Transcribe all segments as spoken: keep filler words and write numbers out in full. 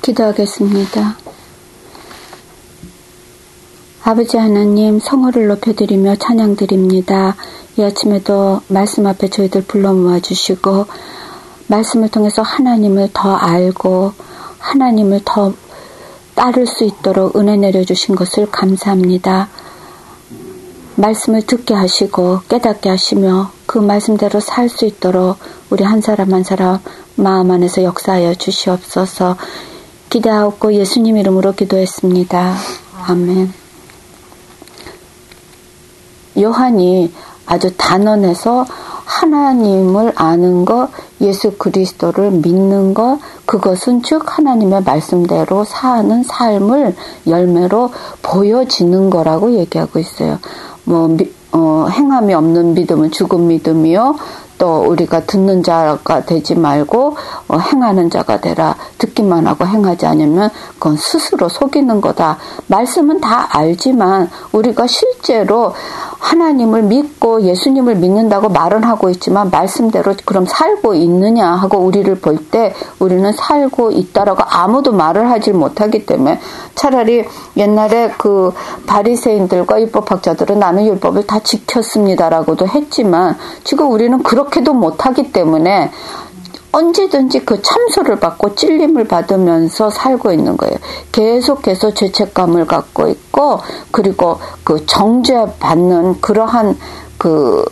기도하겠습니다. 아버지 하나님, 성호를 높여드리며 찬양드립니다. 이 아침에도 말씀 앞에 저희들 불러 모아주시고 말씀을 통해서 하나님을 더 알고 하나님을 더 따를 수 있도록 은혜 내려주신 것을 감사합니다. 말씀을 듣게 하시고 깨닫게 하시며 그 말씀대로 살 수 있도록 우리 한 사람 한 사람 마음 안에서 역사하여 주시옵소서. 기도하옵고 예수님 이름으로 기도했습니다. 아멘. 요한이 아주 단언해서 하나님을 아는 것, 예수 그리스도를 믿는 것, 그것은 즉 하나님의 말씀대로 사는 삶을 열매로 보여지는 거라고 얘기하고 있어요. 뭐 미, 어, 행함이 없는 믿음은 죽은 믿음이요. 또 우리가 듣는 자가 되지 말고 어, 행하는 자가 되라. 듣기만 하고 행하지 않으면 그건 스스로 속이는 거다. 말씀은 다 알지만 우리가 실제로 하나님을 믿고 예수님을 믿는다고 말은 하고 있지만 말씀대로 그럼 살고 있느냐 하고 우리를 볼 때 우리는 살고 있다라고 아무도 말을 하지 못하기 때문에 차라리 옛날에 그 바리새인들과 율법학자들은 나는 율법을 다 지켰습니다라고도 했지만 지금 우리는 그렇게도 못하기 때문에 언제든지 그 참소를 받고 찔림을 받으면서 살고 있는 거예요. 계속해서 죄책감을 갖고 있고 그리고 그 정죄받는 그러한 그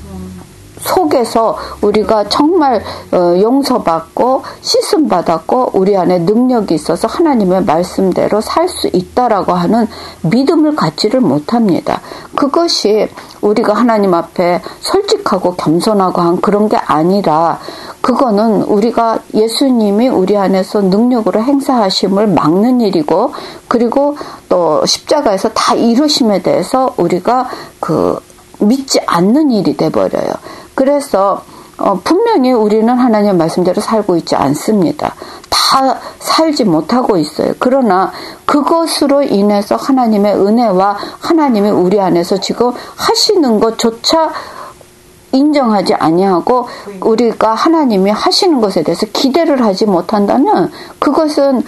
속에서 우리가 정말 용서받고 씻음받았고 우리 안에 능력이 있어서 하나님의 말씀대로 살 수 있다라고 하는 믿음을 갖지를 못합니다. 그것이 우리가 하나님 앞에 솔직하고 겸손하고 한 그런 게 아니라 그거는 우리가 예수님이 우리 안에서 능력으로 행사하심을 막는 일이고 그리고 또 십자가에서 다 이루심에 대해서 우리가 그 믿지 않는 일이 돼버려요. 그래서 어, 분명히 우리는 하나님의 말씀대로 살고 있지 않습니다. 다 살지 못하고 있어요. 그러나 그것으로 인해서 하나님의 은혜와 하나님이 우리 안에서 지금 하시는 것조차 인정하지 아니하고 우리가 하나님이 하시는 것에 대해서 기대를 하지 못한다면 그것은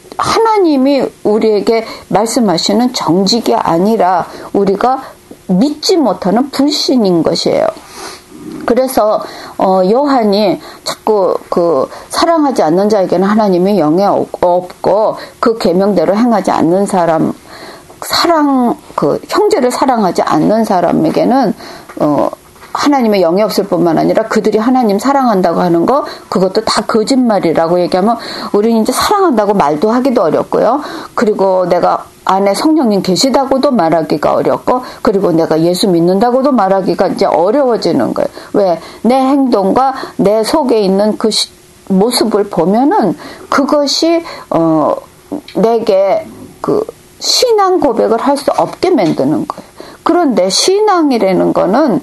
하나님이 우리에게 말씀하시는 정직이 아니라 우리가 믿지 못하는 불신인 것이에요. 그래서 어, 요한이 자꾸 그 사랑하지 않는 자에게는 하나님이 영에 없고 그 계명대로 행하지 않는 사람, 사랑 그 형제를 사랑하지 않는 사람에게는 어, 하나님의 영이 없을 뿐만 아니라 그들이 하나님 사랑한다고 하는 거 그것도 다 거짓말이라고 얘기하면 우리는 이제 사랑한다고 말도 하기도 어렵고요. 그리고 내가 안에 성령님 계시다고도 말하기가 어렵고 그리고 내가 예수 믿는다고도 말하기가 이제 어려워지는 거예요. 왜? 내 행동과 내 속에 있는 그 시, 모습을 보면은 그것이 어 내게 그 신앙 고백을 할 수 없게 만드는 거예요. 그런데 신앙이라는 거는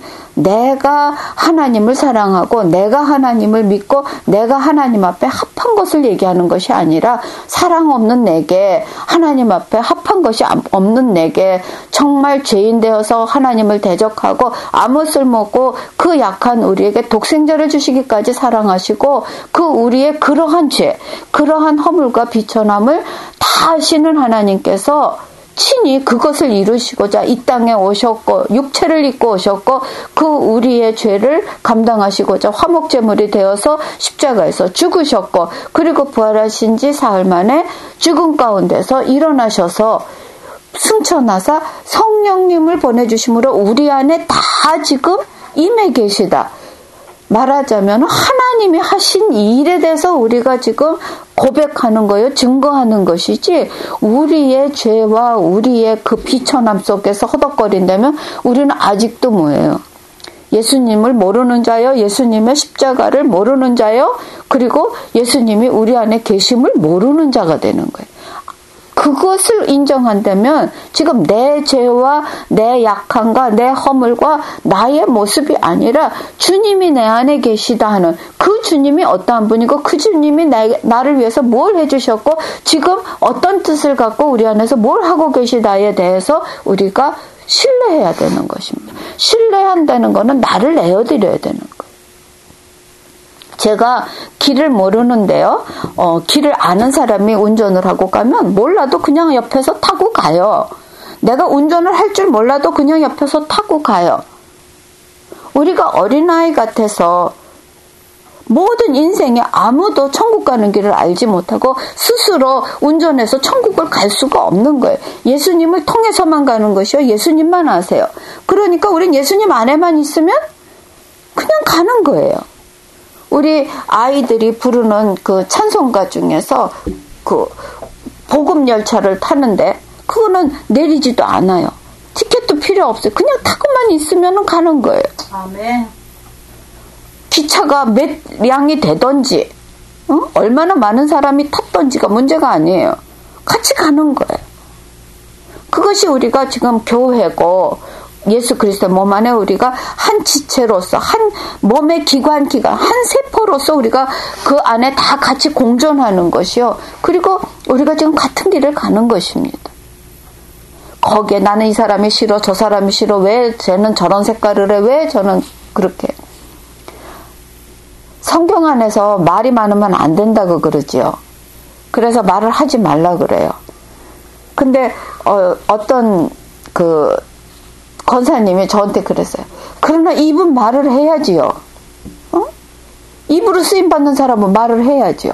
내가 하나님을 사랑하고 내가 하나님을 믿고 내가 하나님 앞에 합한 것을 얘기하는 것이 아니라 사랑 없는 내게 하나님 앞에 합한 것이 없는 내게 정말 죄인 되어서 하나님을 대적하고 아무 쓸모없고 그 약한 우리에게 독생자를 주시기까지 사랑하시고 그 우리의 그러한 죄 그러한 허물과 비천함을 다 아시는 하나님께서 친히 그것을 이루시고자 이 땅에 오셨고 육체를 입고 오셨고 그 우리의 죄를 감당하시고자 화목제물이 되어서 십자가에서 죽으셨고 그리고 부활하신 지 사흘 만에 죽음 가운데서 일어나셔서 승천하사 성령님을 보내주심으로 우리 안에 다 지금 임해 계시다. 말하자면 하나님이 하신 이 일에 대해서 우리가 지금 고백하는 거예요. 증거하는 것이지 우리의 죄와 우리의 그 비천함 속에서 허덕거린다면 우리는 아직도 뭐예요? 예수님을 모르는 자요. 예수님의 십자가를 모르는 자요. 그리고 예수님이 우리 안에 계심을 모르는 자가 되는 거예요. 그것을 인정한다면 지금 내 죄와 내 약함과 내 허물과 나의 모습이 아니라 주님이 내 안에 계시다 하는 그 주님이 어떠한 분이고 그 주님이 나, 나를 위해서 뭘 해주셨고 지금 어떤 뜻을 갖고 우리 안에서 뭘 하고 계시다에 대해서 우리가 신뢰해야 되는 것입니다. 신뢰한다는 것은 나를 내어드려야 되는 거예요. 제가 길을 모르는데요. 어, 길을 아는 사람이 운전을 하고 가면 몰라도 그냥 옆에서 타고 가요. 내가 운전을 할 줄 몰라도 그냥 옆에서 타고 가요. 우리가 어린아이 같아서 모든 인생에 아무도 천국 가는 길을 알지 못하고 스스로 운전해서 천국을 갈 수가 없는 거예요. 예수님을 통해서만 가는 것이요. 예수님만 아세요. 그러니까 우린 예수님 안에만 있으면 그냥 가는 거예요. 우리 아이들이 부르는 그 찬송가 중에서 그 복음 열차를 타는데 그거는 내리지도 않아요. 티켓도 필요 없어요. 그냥 타고만 있으면 가는 거예요. 아멘. 기차가 몇 량이 되던지 어? 얼마나 많은 사람이 탔던지가 문제가 아니에요. 같이 가는 거예요. 그것이 우리가 지금 교회고 예수 그리스도의 몸 안에 우리가 한 지체로서 한 몸의 기관 기관 한 세포로서 우리가 그 안에 다 같이 공존하는 것이요. 그리고 우리가 지금 같은 길을 가는 것입니다. 거기에 나는 이 사람이 싫어 저 사람이 싫어 왜 쟤는 저런 색깔을 해 왜 저는 그렇게 성경 안에서 말이 많으면 안 된다고 그러지요. 그래서 말을 하지 말라 그래요. 근데 어, 어떤 그 권사님이 저한테 그랬어요. 그러나 입은 말을 해야지요. 어? 입으로 쓰임받는 사람은 말을 해야지요.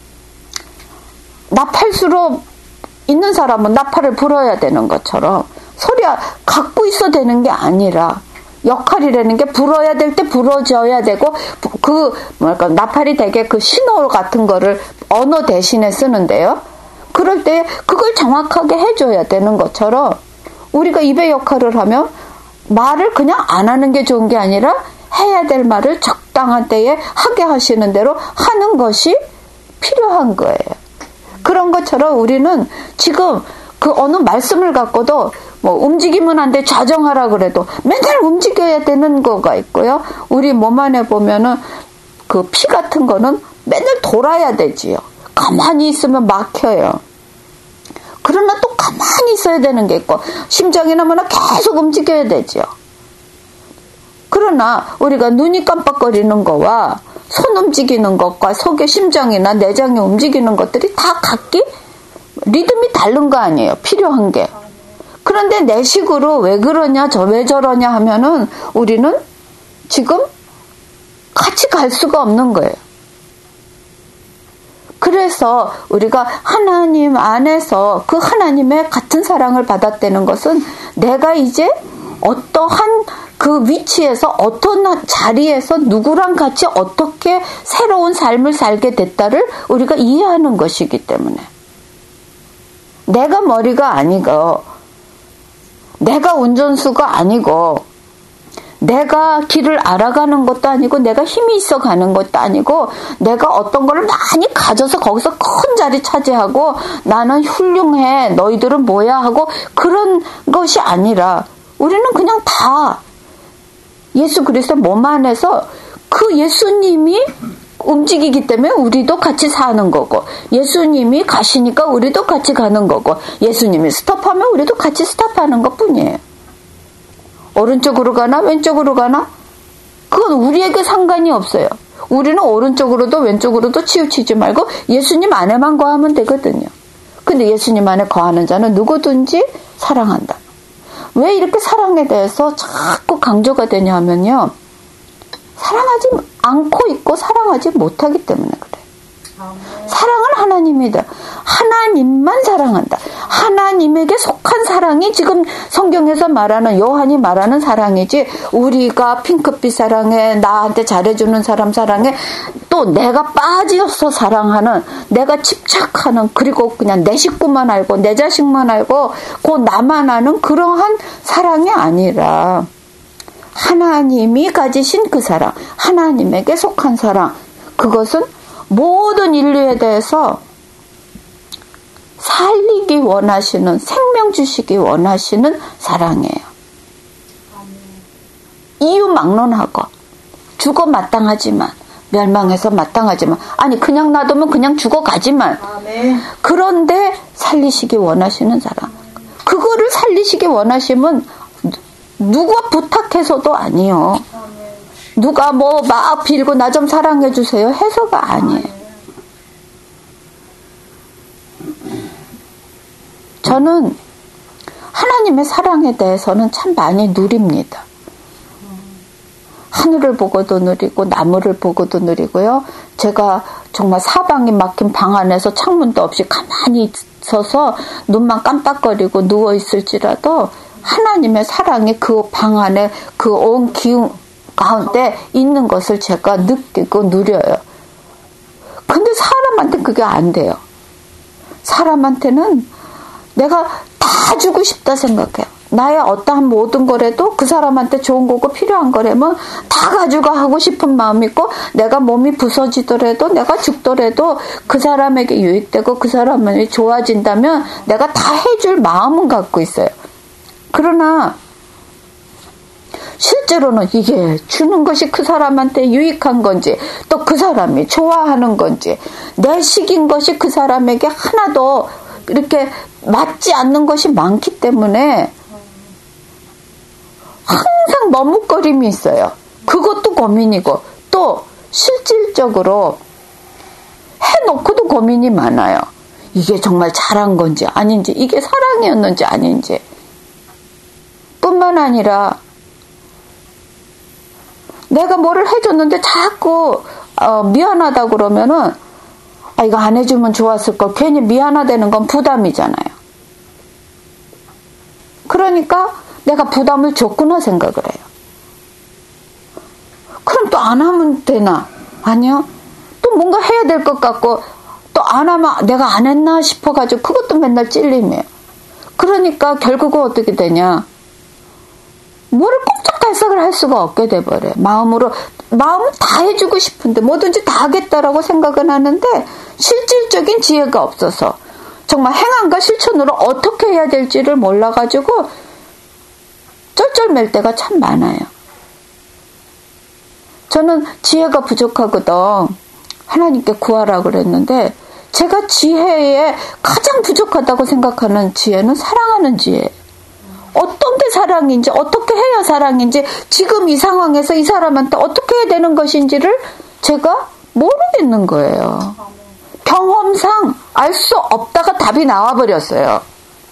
나팔수로 있는 사람은 나팔을 불어야 되는 것처럼 소리 갖고 있어 되는 게 아니라 역할이라는 게 불어야 될 때 불어져야 되고 그 뭐랄까 나팔이 되게 그 신호 같은 거를 언어 대신에 쓰는데요. 그럴 때 그걸 정확하게 해줘야 되는 것처럼 우리가 입의 역할을 하면 말을 그냥 안 하는 게 좋은 게 아니라 해야 될 말을 적당한 때에 하게 하시는 대로 하는 것이 필요한 거예요. 그런 것처럼 우리는 지금 그 어느 말씀을 갖고도 뭐 움직이면 안 돼 자정하라 그래도 맨날 움직여야 되는 거가 있고요. 우리 몸 안에 보면은 그 피 같은 거는 맨날 돌아야 되지요. 가만히 있으면 막혀요. 그러나 또 가만히 있어야 되는 게 있고 심장이나 뭐나 계속 움직여야 되지요. 그러나 우리가 눈이 깜빡거리는 거와 손 움직이는 것과 속의 심장이나 내장이 움직이는 것들이 다 각기 리듬이 다른 거 아니에요. 필요한 게. 그런데 내 식으로 왜 그러냐 저 왜 저러냐 하면은 우리는 지금 같이 갈 수가 없는 거예요. 그래서 우리가 하나님 안에서 그 하나님의 같은 사랑을 받았다는 것은 내가 이제 어떠한 그 위치에서 어떤 자리에서 누구랑 같이 어떻게 새로운 삶을 살게 됐다를 우리가 이해하는 것이기 때문에 내가 머리가 아니고 내가 운전수가 아니고 내가 길을 알아가는 것도 아니고 내가 힘이 있어 가는 것도 아니고 내가 어떤 걸 많이 가져서 거기서 큰 자리 차지하고 나는 훌륭해 너희들은 뭐야 하고 그런 것이 아니라 우리는 그냥 다 예수 그리스도 몸 안에서 그 예수님이 움직이기 때문에 우리도 같이 사는 거고 예수님이 가시니까 우리도 같이 가는 거고 예수님이 스톱하면 우리도 같이 스톱하는 것뿐이에요. 오른쪽으로 가나 왼쪽으로 가나 그건 우리에게 상관이 없어요. 우리는 오른쪽으로도 왼쪽으로도 치우치지 말고 예수님 안에만 거하면 되거든요. 근데 예수님 안에 거하는 자는 누구든지 사랑한다. 왜 이렇게 사랑에 대해서 자꾸 강조가 되냐 하면요. 사랑하지 않고 있고 사랑하지 못하기 때문에 그래요. 사랑은 하나님이다. 하나님만 사랑한다. 하나님에게 속한 사랑이 지금 성경에서 말하는 요한이 말하는 사랑이지 우리가 핑크빛 사랑해 나한테 잘해주는 사람 사랑해 또 내가 빠져서 사랑하는 내가 집착하는 그리고 그냥 내 식구만 알고 내 자식만 알고 그 나만 아는 그러한 사랑이 아니라 하나님이 가지신 그 사랑 하나님에게 속한 사랑 그것은 모든 인류에 대해서 살리기 원하시는 생명 주시기 원하시는 사랑이에요. 이유 막론하고 죽어 마땅하지만 멸망해서 마땅하지만 아니 그냥 놔두면 그냥 죽어가지만 그런데 살리시기 원하시는 사랑 그거를 살리시기 원하시면 누가 부탁해서도 아니요. 누가 뭐 막 빌고 나 좀 사랑해 주세요 해서가 아니에요. 저는 하나님의 사랑에 대해서는 참 많이 누립니다. 하늘을 보고도 누리고 나무를 보고도 누리고요. 제가 정말 사방이 막힌 방 안에서 창문도 없이 가만히 있어서 눈만 깜빡거리고 누워있을지라도 하나님의 사랑이 그 방 안에 그 온 기운 가운데 있는 것을 제가 느끼고 누려요. 근데 사람한테 그게 안 돼요. 사람한테는 내가 다 주고 싶다 생각해요. 나의 어떠한 모든 거라도 그 사람한테 좋은 거고 필요한 거라면 다 가지고 하고 싶은 마음이 있고, 내가 몸이 부서지더라도 내가 죽더라도 그 사람에게 유익되고 그 사람이 좋아진다면 내가 다 해줄 마음은 갖고 있어요. 그러나 실제로는 이게 주는 것이 그 사람한테 유익한 건지, 또 그 사람이 좋아하는 건지, 내 식인 것이 그 사람에게 하나도 이렇게 맞지 않는 것이 많기 때문에 항상 머뭇거림이 있어요. 그것도 고민이고, 또 실질적으로 해놓고도 고민이 많아요. 이게 정말 잘한 건지 아닌지, 이게 사랑이었는지 아닌지. 뿐만 아니라 내가 뭐를 해줬는데 자꾸 어, 미안하다 그러면은, 아, 이거 안 해주면 좋았을 걸. 괜히 미안하다는 건 부담이잖아요. 그러니까 내가 부담을 줬구나 생각을 해요. 그럼 또 안 하면 되나? 아니요. 또 뭔가 해야 될 것 같고, 또 안 하면 내가 안 했나 싶어가지고 그것도 맨날 찔림이에요. 그러니까 결국은 어떻게 되냐? 뭐를 꼼짝 달싹을 할 수가 없게 돼버려요. 마음으로, 마음은 다 해주고 싶은데, 뭐든지 다 하겠다라고 생각은 하는데, 실질적인 지혜가 없어서, 정말 행함과 실천으로 어떻게 해야 될지를 몰라가지고, 쩔쩔맬 때가 참 많아요. 저는 지혜가 부족하거든. 하나님께 구하라 그랬는데, 제가 지혜에 가장 부족하다고 생각하는 지혜는 사랑하는 지혜예요. 어떤 게 사랑인지, 어떻게 해야 사랑인지, 지금 이 상황에서 이 사람한테 어떻게 해야 되는 것인지를 제가 모르겠는 거예요. 경험상 알 수 없다가 답이 나와버렸어요.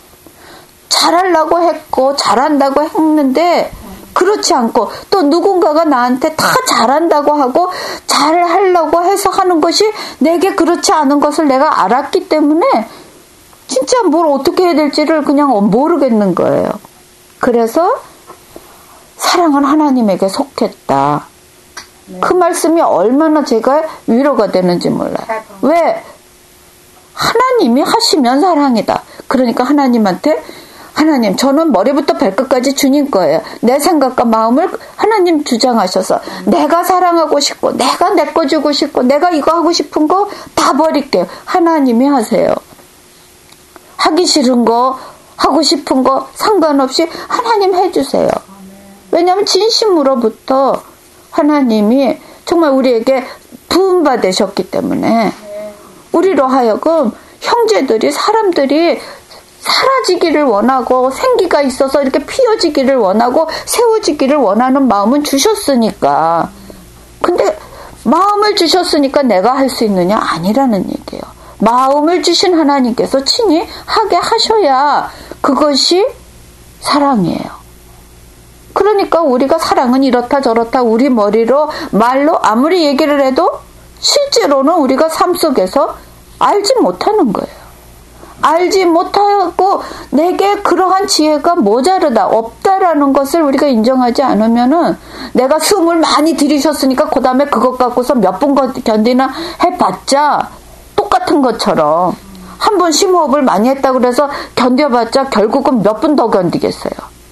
잘하려고 했고 잘한다고 했는데 그렇지 않고, 또 누군가가 나한테 다 잘한다고 하고 잘하려고 해서 하는 것이 내게 그렇지 않은 것을 내가 알았기 때문에 진짜 뭘 어떻게 해야 될지를 그냥 모르겠는 거예요. 그래서 사랑은 하나님에게 속했다. 그 말씀이 얼마나 제가 위로가 되는지 몰라요. 왜? 하나님이 하시면 사랑이다. 그러니까 하나님한테, 하나님, 저는 머리부터 발끝까지 주님 거예요. 내 생각과 마음을 하나님 주장하셔서 내가 사랑하고 싶고, 내가 내 거 주고 싶고, 내가 이거 하고 싶은 거 다 버릴게요. 하나님이 하세요. 하기 싫은 거, 하고 싶은 거 상관없이 하나님 해주세요. 왜냐하면 진심으로부터 하나님이 정말 우리에게 부음받으셨기 때문에, 우리로 하여금 형제들이, 사람들이 사라지기를 원하고 생기가 있어서 이렇게 피어지기를 원하고 세워지기를 원하는 마음은 주셨으니까. 근데 마음을 주셨으니까 내가 할 수 있느냐? 아니라는 얘기예요. 마음을 주신 하나님께서 친히 하게 하셔야 그것이 사랑이에요. 그러니까 우리가 사랑은 이렇다 저렇다 우리 머리로 말로 아무리 얘기를 해도 실제로는 우리가 삶 속에서 알지 못하는 거예요. 알지 못하고 내게 그러한 지혜가 모자르다, 없다라는 것을 우리가 인정하지 않으면은, 내가 숨을 많이 들이셨으니까 그 다음에 그것 갖고서 몇 분 견디나 해봤자 똑같은 것처럼, 한 번 심호흡을 많이 했다 그래서 견뎌봤자 결국은 몇 분 더 견디겠어요.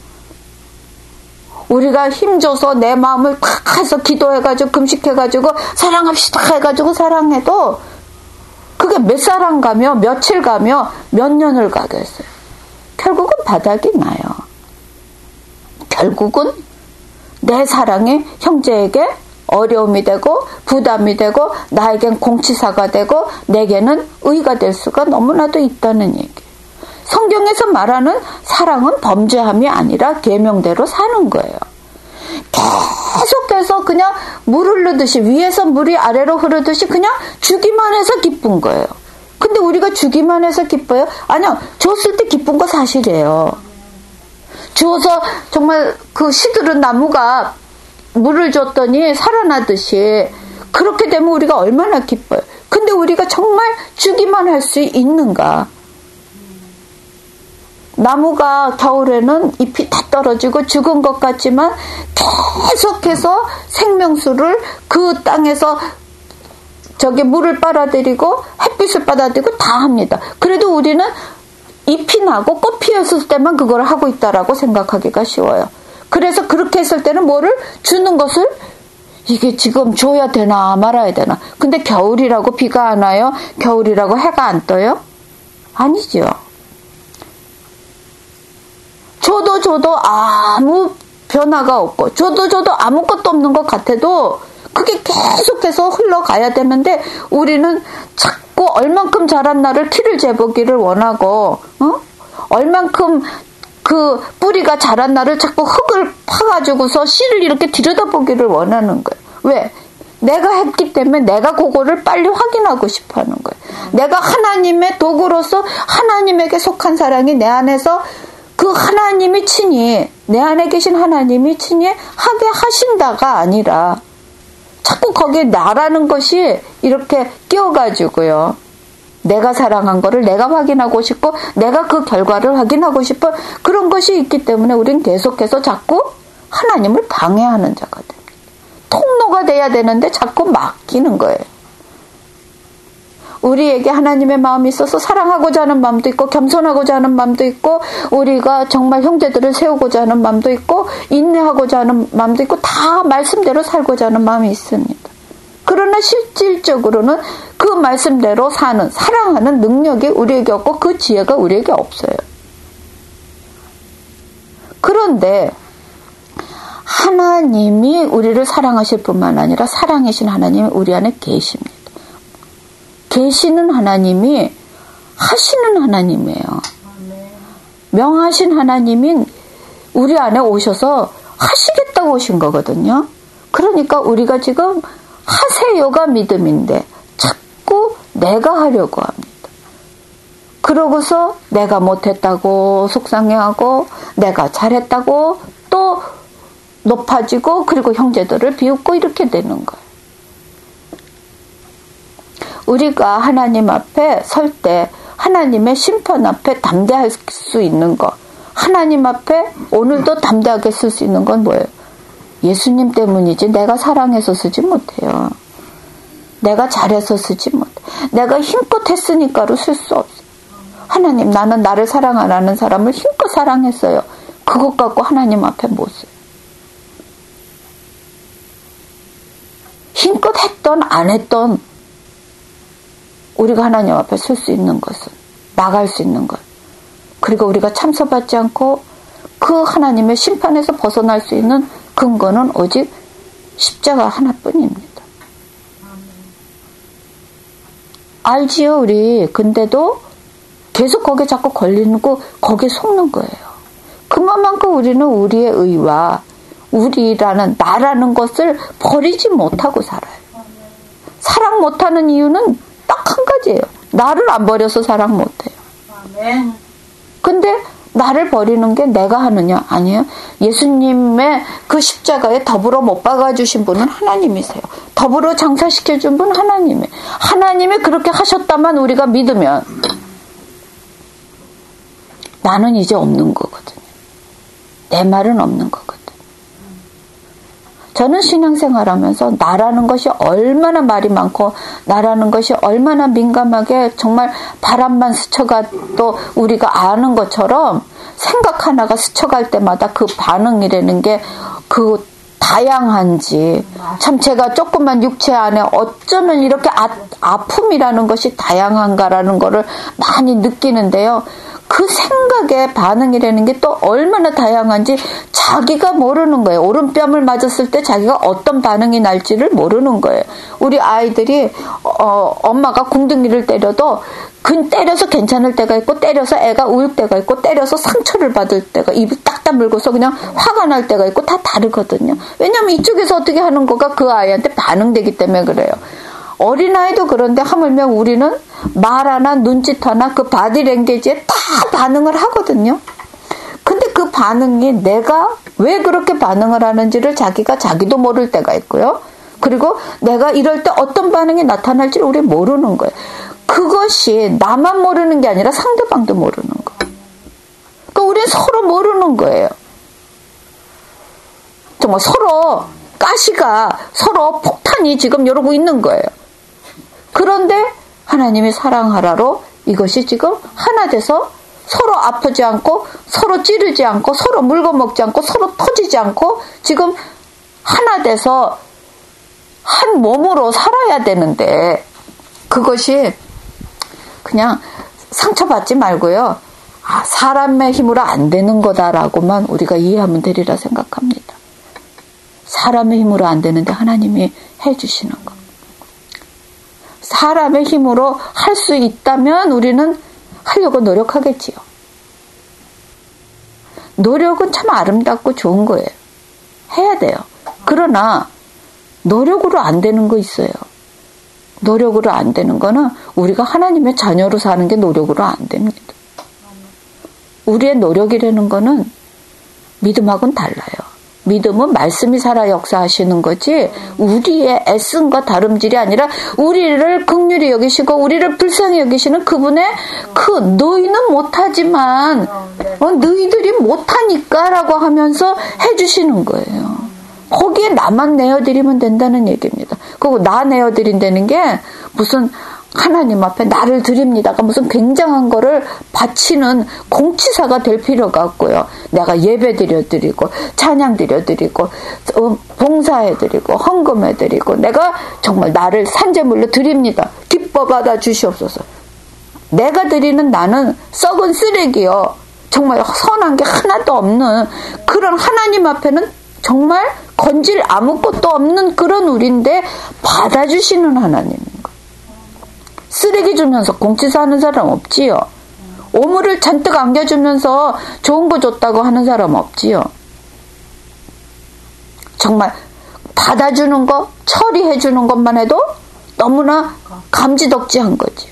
우리가 힘줘서 내 마음을 탁 해서 기도해가지고 금식해가지고 사랑합시다 해가지고 사랑해도 그게 몇 사람 가며 며칠 가며 몇 년을 가겠어요. 결국은 바닥이 나요. 결국은 내 사랑이 형제에게 어려움이 되고 부담이 되고 나에겐 공치사가 되고 내게는 의가 될 수가 너무나도 있다는 얘기예요. 성경에서 말하는 사랑은 범죄함이 아니라 계명대로 사는 거예요. 계속해서 그냥 물 흐르듯이 위에서 물이 아래로 흐르듯이 그냥 주기만 해서 기쁜 거예요. 근데 우리가 주기만 해서 기뻐요? 아니요. 줬을 때 기쁜 거 사실이에요. 주어서 정말 그 시들은 나무가 물을 줬더니 살아나듯이 그렇게 되면 우리가 얼마나 기뻐요. 근데 우리가 정말 주기만 할 수 있는가? 나무가 겨울에는 잎이 다 떨어지고 죽은 것 같지만 계속해서 생명수를 그 땅에서 저기 물을 빨아들이고 햇빛을 빨아들이고 다 합니다. 그래도 우리는 잎이 나고 꽃 피었을 때만 그걸 하고 있다라고 생각하기가 쉬워요. 그래서 그렇게 했을 때는 뭐를 주는 것을 이게 지금 줘야 되나 말아야 되나. 근데 겨울이라고 비가 안 와요? 겨울이라고 해가 안 떠요? 아니죠. 줘도 줘도 아무 변화가 없고 줘도 줘도 아무것도 없는 것 같아도 그게 계속해서 흘러가야 되는데 우리는 자꾸 얼만큼 자란 나를 키를 재보기를 원하고 어? 얼만큼 그 뿌리가 자란 나를 자꾸 흙을 파가지고서 씨를 이렇게 들여다보기를 원하는 거예요. 왜? 내가 했기 때문에 내가 그거를 빨리 확인하고 싶어 하는 거예요. 내가 하나님의 도구로서 하나님에게 속한 사랑이 내 안에서 그 하나님이 친히 내 안에 계신 하나님이 친히 하게 하신다가 아니라 자꾸 거기에 나라는 것이 이렇게 끼어가지고요. 내가 사랑한 거를 내가 확인하고 싶고 내가 그 결과를 확인하고 싶어 그런 것이 있기 때문에 우리는 계속해서 자꾸 하나님을 방해하는 자가 됩니다. 통로가 돼야 되는데 자꾸 막히는 거예요. 우리에게 하나님의 마음이 있어서 사랑하고자 하는 마음도 있고 겸손하고자 하는 마음도 있고 우리가 정말 형제들을 세우고자 하는 마음도 있고 인내하고자 하는 마음도 있고 다 말씀대로 살고자 하는 마음이 있습니다. 그러나 실질적으로는 그 말씀대로 사는 사랑하는 능력이 우리에게 없고 그 지혜가 우리에게 없어요. 그런데 하나님이 우리를 사랑하실 뿐만 아니라 사랑이신 하나님이 우리 안에 계십니다. 계시는 하나님이 하시는 하나님이에요. 명하신 하나님인 우리 안에 오셔서 하시겠다고 오신 거거든요. 그러니까 우리가 지금 하세요가 믿음인데 자꾸 내가 하려고 합니다. 그러고서 내가 못했다고 속상해하고 내가 잘했다고 또 높아지고 그리고 형제들을 비웃고 이렇게 되는 거예요. 우리가 하나님 앞에 설 때 하나님의 심판 앞에 담대할 수 있는 것 하나님 앞에 오늘도 담대하게 쓸 수 있는 건 뭐예요? 예수님 때문이지 내가 사랑해서 쓰지 못해요. 내가 잘해서 쓰지 못해. 내가 힘껏 했으니까로 쓸 수 없어요. 하나님 나는 나를 사랑 안 하는 사람을 힘껏 사랑했어요. 그것 갖고 하나님 앞에 못 써요. 힘껏 했던 안 했던 우리가 하나님 앞에 설 수 있는 것은 나갈 수 있는 것 그리고 우리가 참소받지 않고 그 하나님의 심판에서 벗어날 수 있는 근거는 오직 십자가 하나뿐입니다. 알지요 우리. 근데도 계속 거기에 자꾸 걸리고 거기에 속는 거예요. 그만큼 우리는 우리의 의와 우리라는 나라는 것을 버리지 못하고 살아요. 사랑 못하는 이유는 딱 한 가지예요. 나를 안 버려서 사랑 못해요. 아멘. 근데 나를 버리는 게 내가 하느냐? 아니에요. 예수님의 그 십자가에 더불어 못 박아주신 분은 하나님이세요. 더불어 장사시켜준 분 하나님이에요. 하나님이 그렇게 하셨다만 우리가 믿으면 나는 이제 없는 거거든요. 내 말은 없는 거거든요. 저는 신앙생활하면서 나라는 것이 얼마나 말이 많고 나라는 것이 얼마나 민감하게 정말 바람만 스쳐가도 우리가 아는 것처럼 생각 하나가 스쳐갈 때마다 그 반응이라는 게 그 다양한지 참 제가 조그만 육체 안에 어쩌면 이렇게 아, 아픔이라는 것이 다양한가라는 거를 많이 느끼는데요. 그 그 생각의 반응이라는 게 또 얼마나 다양한지 자기가 모르는 거예요. 오른뺨을 맞았을 때 자기가 어떤 반응이 날지를 모르는 거예요. 우리 아이들이 어, 엄마가 궁둥이를 때려도 그 때려서 괜찮을 때가 있고 때려서 애가 울 때가 있고 때려서 상처를 받을 때가 입을 딱 다물고서 그냥 화가 날 때가 있고 다 다르거든요. 왜냐하면 이쪽에서 어떻게 하는 거가 그 아이한테 반응되기 때문에 그래요. 어린아이도 그런데 하물며 우리는 말 하나 눈짓 하나 그 바디랭귀지에 다 반응을 하거든요. 근데 그 반응이 내가 왜 그렇게 반응을 하는지를 자기가 자기도 모를 때가 있고요. 그리고 내가 이럴 때 어떤 반응이 나타날지를 우리 모르는 거예요. 그것이 나만 모르는 게 아니라 상대방도 모르는 거예요. 그러니까 우리는 서로 모르는 거예요. 정말 서로 가시가 서로 폭탄이 지금 이러고 있는 거예요. 그런데 하나님이 사랑하라로 이것이 지금 하나 돼서 서로 아프지 않고 서로 찌르지 않고 서로 물거먹지 않고 서로 터지지 않고 지금 하나 돼서 한 몸으로 살아야 되는데 그것이 그냥 상처받지 말고요. 아, 사람의 힘으로 안 되는 거다라고만 우리가 이해하면 되리라 생각합니다. 사람의 힘으로 안 되는데 하나님이 해주시는 거. 사람의 힘으로 할 수 있다면 우리는 하려고 노력하겠지요. 노력은 참 아름답고 좋은 거예요. 해야 돼요. 그러나 노력으로 안 되는 거 있어요. 노력으로 안 되는 거는 우리가 하나님의 자녀로 사는 게 노력으로 안 됩니다. 우리의 노력이라는 거는 믿음하고는 달라요. 믿음은 말씀이 살아 역사하시는 거지 우리의 애씀과 다름질이 아니라 우리를 긍휼히 여기시고 우리를 불쌍히 여기시는 그분의 그 너희는 못하지만 어, 너희들이 못하니까 라고 하면서 해주시는 거예요. 거기에 나만 내어드리면 된다는 얘기입니다. 그리고 나 내어드린다는 게 무슨 하나님 앞에 나를 드립니다가 무슨 굉장한 거를 바치는 공치사가 될 필요가 없고요. 내가 예배 드려드리고 찬양 드려드리고 봉사해드리고 헌금해드리고 내가 정말 나를 산재물로 드립니다. 기뻐 받아 주시옵소서. 내가 드리는 나는 썩은 쓰레기요. 정말 선한 게 하나도 없는 그런 하나님 앞에는 정말 건질 아무것도 없는 그런 우리인데 받아주시는 하나님인 거예요. 쓰레기 주면서 공치사 하는 사람 없지요. 오물을 잔뜩 안겨주면서 좋은 거 줬다고 하는 사람 없지요. 정말 받아주는 거, 처리해주는 것만 해도 너무나 감지덕지한 거지요.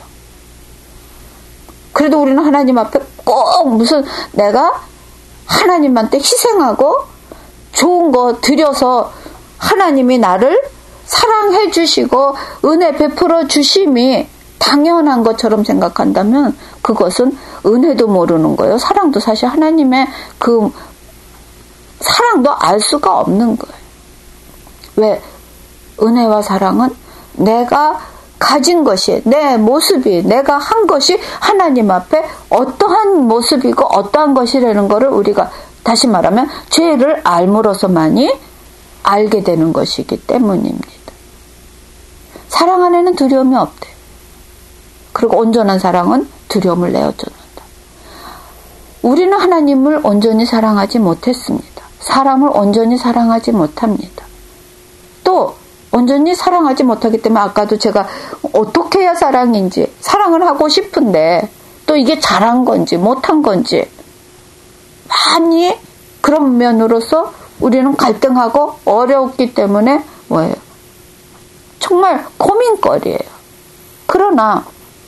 그래도 우리는 하나님 앞에 꼭 무슨 내가 하나님한테 희생하고 좋은 거 드려서 하나님이 나를 사랑해 주시고 은혜 베풀어 주심이 당연한 것처럼 생각한다면 그것은 은혜도 모르는 거예요. 사랑도 사실 하나님의 그 사랑도 알 수가 없는 거예요. 왜? 은혜와 사랑은 내가 가진 것이 내 모습이 내가 한 것이 하나님 앞에 어떠한 모습이고 어떠한 것이라는 것을 우리가 다시 말하면 죄를 알므로서만이 알게 되는 것이기 때문입니다. 사랑 안에는 두려움이 없대요. 그리고 온전한 사랑은 두려움을 내어쫓는다. 우리는 하나님을 온전히 사랑하지 못했습니다. 사람을 온전히 사랑하지 못합니다. 또 온전히 사랑하지 못하기 때문에 아까도 제가 어떻게 해야 사랑인지 사랑을 하고 싶은데 또 이게 잘한 건지 못한 건지 많이 그런 면으로서 우리는 갈등하고 어려웠기 때문에 뭐예요? 정말 고민거리예요. 그러나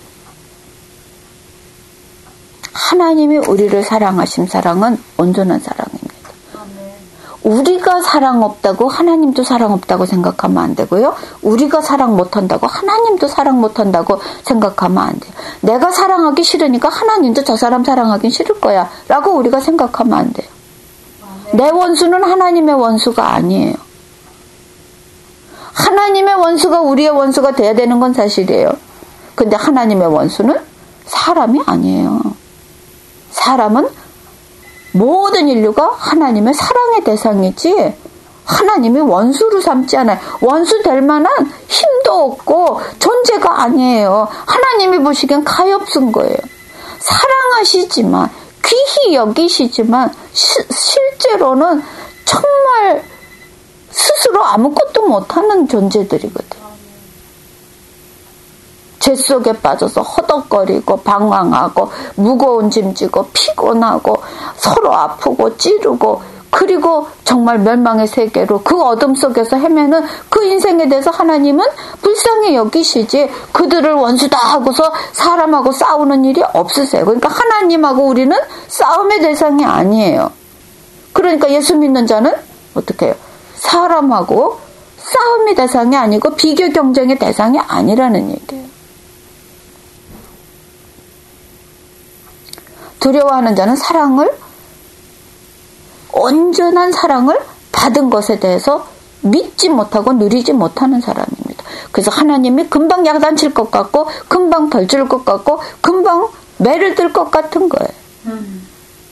하나님이 우리를 사랑하신 사랑은 온전한 사랑입니다. 우리가 사랑 없다고 하나님도 사랑 없다고 생각하면 안 되고요. 우리가 사랑 못한다고 하나님도 사랑 못한다고 생각하면 안 돼요. 내가 사랑하기 싫으니까 하나님도 저 사람 사랑하긴 싫을 거야 라고 우리가 생각하면 안 돼요. 내 원수는 하나님의 원수가 아니에요. 하나님의 원수가 우리의 원수가 돼야 되는 건 사실이에요. 근데 하나님의 원수는 사람이 아니에요. 사람은 모든 인류가 하나님의 사랑의 대상이지 하나님이 원수로 삼지 않아요. 원수 될 만한 힘도 없고 존재가 아니에요. 하나님이 보시기엔 가엾은 거예요. 사랑하시지만 귀히 여기시지만 시, 실제로는 정말 스스로 아무것도 못하는 존재들이거든. 죄 속에 빠져서 허덕거리고 방황하고 무거운 짐 지고 피곤하고 서로 아프고 찌르고 그리고 정말 멸망의 세계로 그 어둠 속에서 헤매는 그 인생에 대해서 하나님은 불쌍히 여기시지 그들을 원수다 하고서 사람하고 싸우는 일이 없으세요. 그러니까 하나님하고 우리는 싸움의 대상이 아니에요. 그러니까 예수 믿는 자는 어떻게 해요? 사람하고 싸움의 대상이 아니고 비교 경쟁의 대상이 아니라는 얘기예요. 두려워하는 자는 사랑을 온전한 사랑을 받은 것에 대해서 믿지 못하고 누리지 못하는 사람입니다. 그래서 하나님이 금방 야단칠 것 같고 금방 벌 줄 것 같고 금방 매를 들 것 같은 거예요. 음.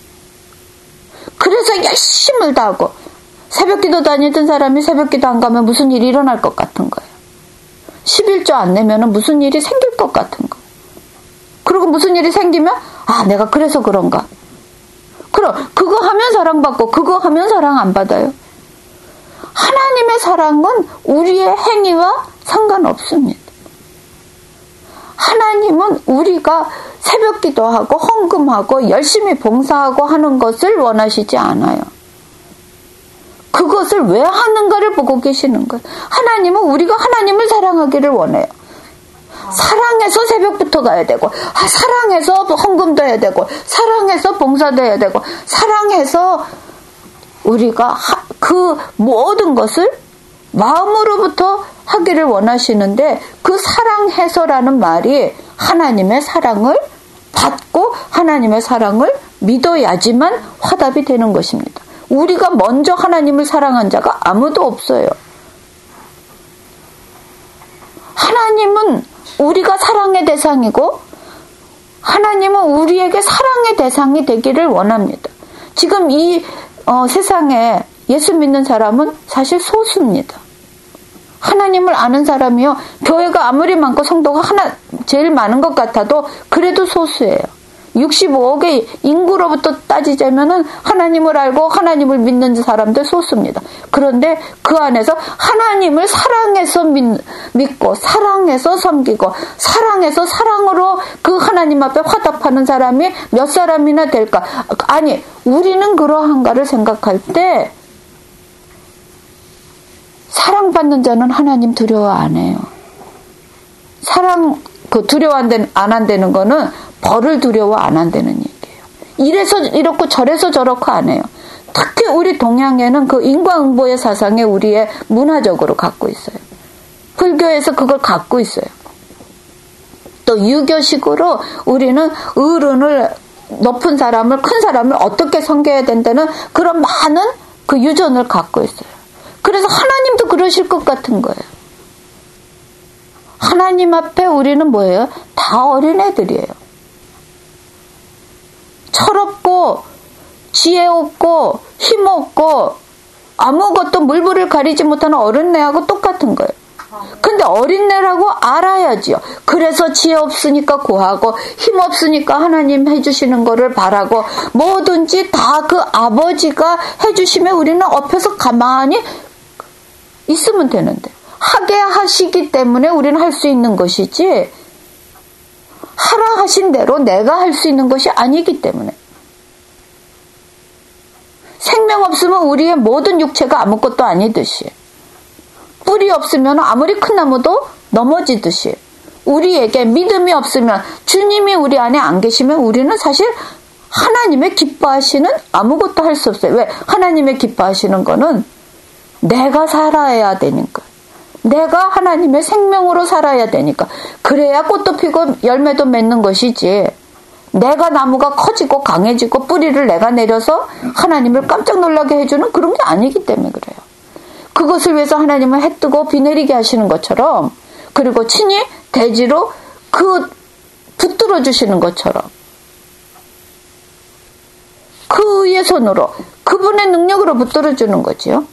그래서 열심을 다하고 새벽기도 다니던 사람이 새벽기도 안 가면 무슨 일이 일어날 것 같은 거예요. 십일조 안 내면 무슨 일이 생길 것 같은 거예요. 그리고 무슨 일이 생기면 아 내가 그래서 그런가. 그럼 그거 하면 사랑받고 그거 하면 사랑 안 받아요. 하나님의 사랑은 우리의 행위와 상관없습니다. 하나님은 우리가 새벽 기도하고 헌금하고 열심히 봉사하고 하는 것을 원하시지 않아요. 그것을 왜 하는가를 보고 계시는 거예요. 하나님은 우리가 하나님을 사랑하기를 원해요. 사랑해서 새벽부터 가야 되고 아, 사랑해서 헌금도 해야 되고 사랑해서 봉사도 해야 되고 사랑해서 우리가 하, 그 모든 것을 마음으로부터 하기를 원하시는데 그 사랑해서라는 말이 하나님의 사랑을 받고 하나님의 사랑을 믿어야지만 화답이 되는 것입니다. 우리가 먼저 하나님을 사랑한 자가 아무도 없어요. 하나님은 우리가 사랑의 대상이고 하나님은 우리에게 사랑의 대상이 되기를 원합니다. 지금 이 어, 세상에 예수 믿는 사람은 사실 소수입니다. 하나님을 아는 사람이요. 교회가 아무리 많고 성도가 하나 제일 많은 것 같아도 그래도 소수예요. 육십오억의 인구로부터 따지자면은 하나님을 알고 하나님을 믿는 사람들 소수입니다. 그런데 그 안에서 하나님을 사랑해서 믿, 믿고 사랑해서 섬기고 사랑해서 사랑으로 그 하나님 앞에 화답하는 사람이 몇 사람이나 될까? 아니, 우리는 그러한가를 생각할 때 사랑받는 자는 하나님 두려워 안 해요. 사랑 그 두려워 안, 된, 안 한다는 거는 벌을 두려워 안 한다는 얘기예요. 이래서 이렇고 저래서 저렇고 안 해요. 특히 우리 동양에는 그 인과응보의 사상에 우리의 문화적으로 갖고 있어요. 불교에서 그걸 갖고 있어요. 또 유교식으로 우리는 어른을 높은 사람을 큰 사람을 어떻게 섬겨야 된다는 그런 많은 그 유전을 갖고 있어요. 그래서 하나님도 그러실 것 같은 거예요. 하나님 앞에 우리는 뭐예요? 다 어린애들이에요. 철없고 지혜 없고 힘 없고 아무것도 물불을 가리지 못하는 어린애하고 똑같은 거예요. 근데 어린애라고 알아야지요. 그래서 지혜 없으니까 구하고 힘 없으니까 하나님 해주시는 거를 바라고 뭐든지 다 그 아버지가 해주시면 우리는 엎혀서 가만히 있으면 되는데 하게 하시기 때문에 우리는 할 수 있는 것이지 하라 하신 대로 내가 할 수 있는 것이 아니기 때문에 생명 없으면 우리의 모든 육체가 아무것도 아니듯이 뿌리 없으면 아무리 큰 나무도 넘어지듯이 우리에게 믿음이 없으면 주님이 우리 안에 안 계시면 우리는 사실 하나님의 기뻐하시는 아무것도 할 수 없어요. 왜? 하나님의 기뻐하시는 거는 내가 살아야 되니까. 내가 하나님의 생명으로 살아야 되니까. 그래야 꽃도 피고 열매도 맺는 것이지. 내가 나무가 커지고 강해지고 뿌리를 내가 내려서 하나님을 깜짝 놀라게 해주는 그런 게 아니기 때문에 그래요. 그것을 위해서 하나님은 해 뜨고 비 내리게 하시는 것처럼 그리고 친히 대지로 그 붙들어 주시는 것처럼 그의 손으로 그분의 능력으로 붙들어 주는 거지요.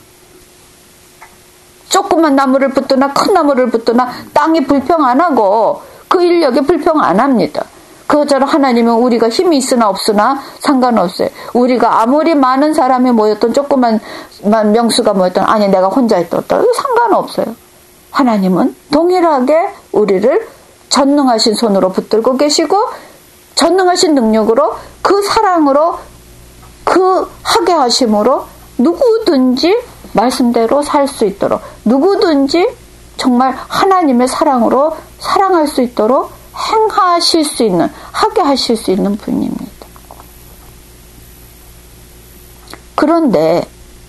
조그만 나무를 붙드나 큰 나무를 붙드나 땅이 불평 안 하고 그 인력이 불평 안 합니다. 그것처럼 하나님은 우리가 힘이 있으나 없으나 상관없어요. 우리가 아무리 많은 사람이 모였던 조그만 명수가 모였던 아니 내가 혼자 있었다. 상관없어요. 하나님은 동일하게 우리를 전능하신 손으로 붙들고 계시고 전능하신 능력으로 그 사랑으로 그 하게 하심으로 누구든지 말씀대로 살 수 있도록 누구든지 정말 하나님의 사랑으로 사랑할 수 있도록 행하실 수 있는 하게 하실 수 있는 분입니다. 그런데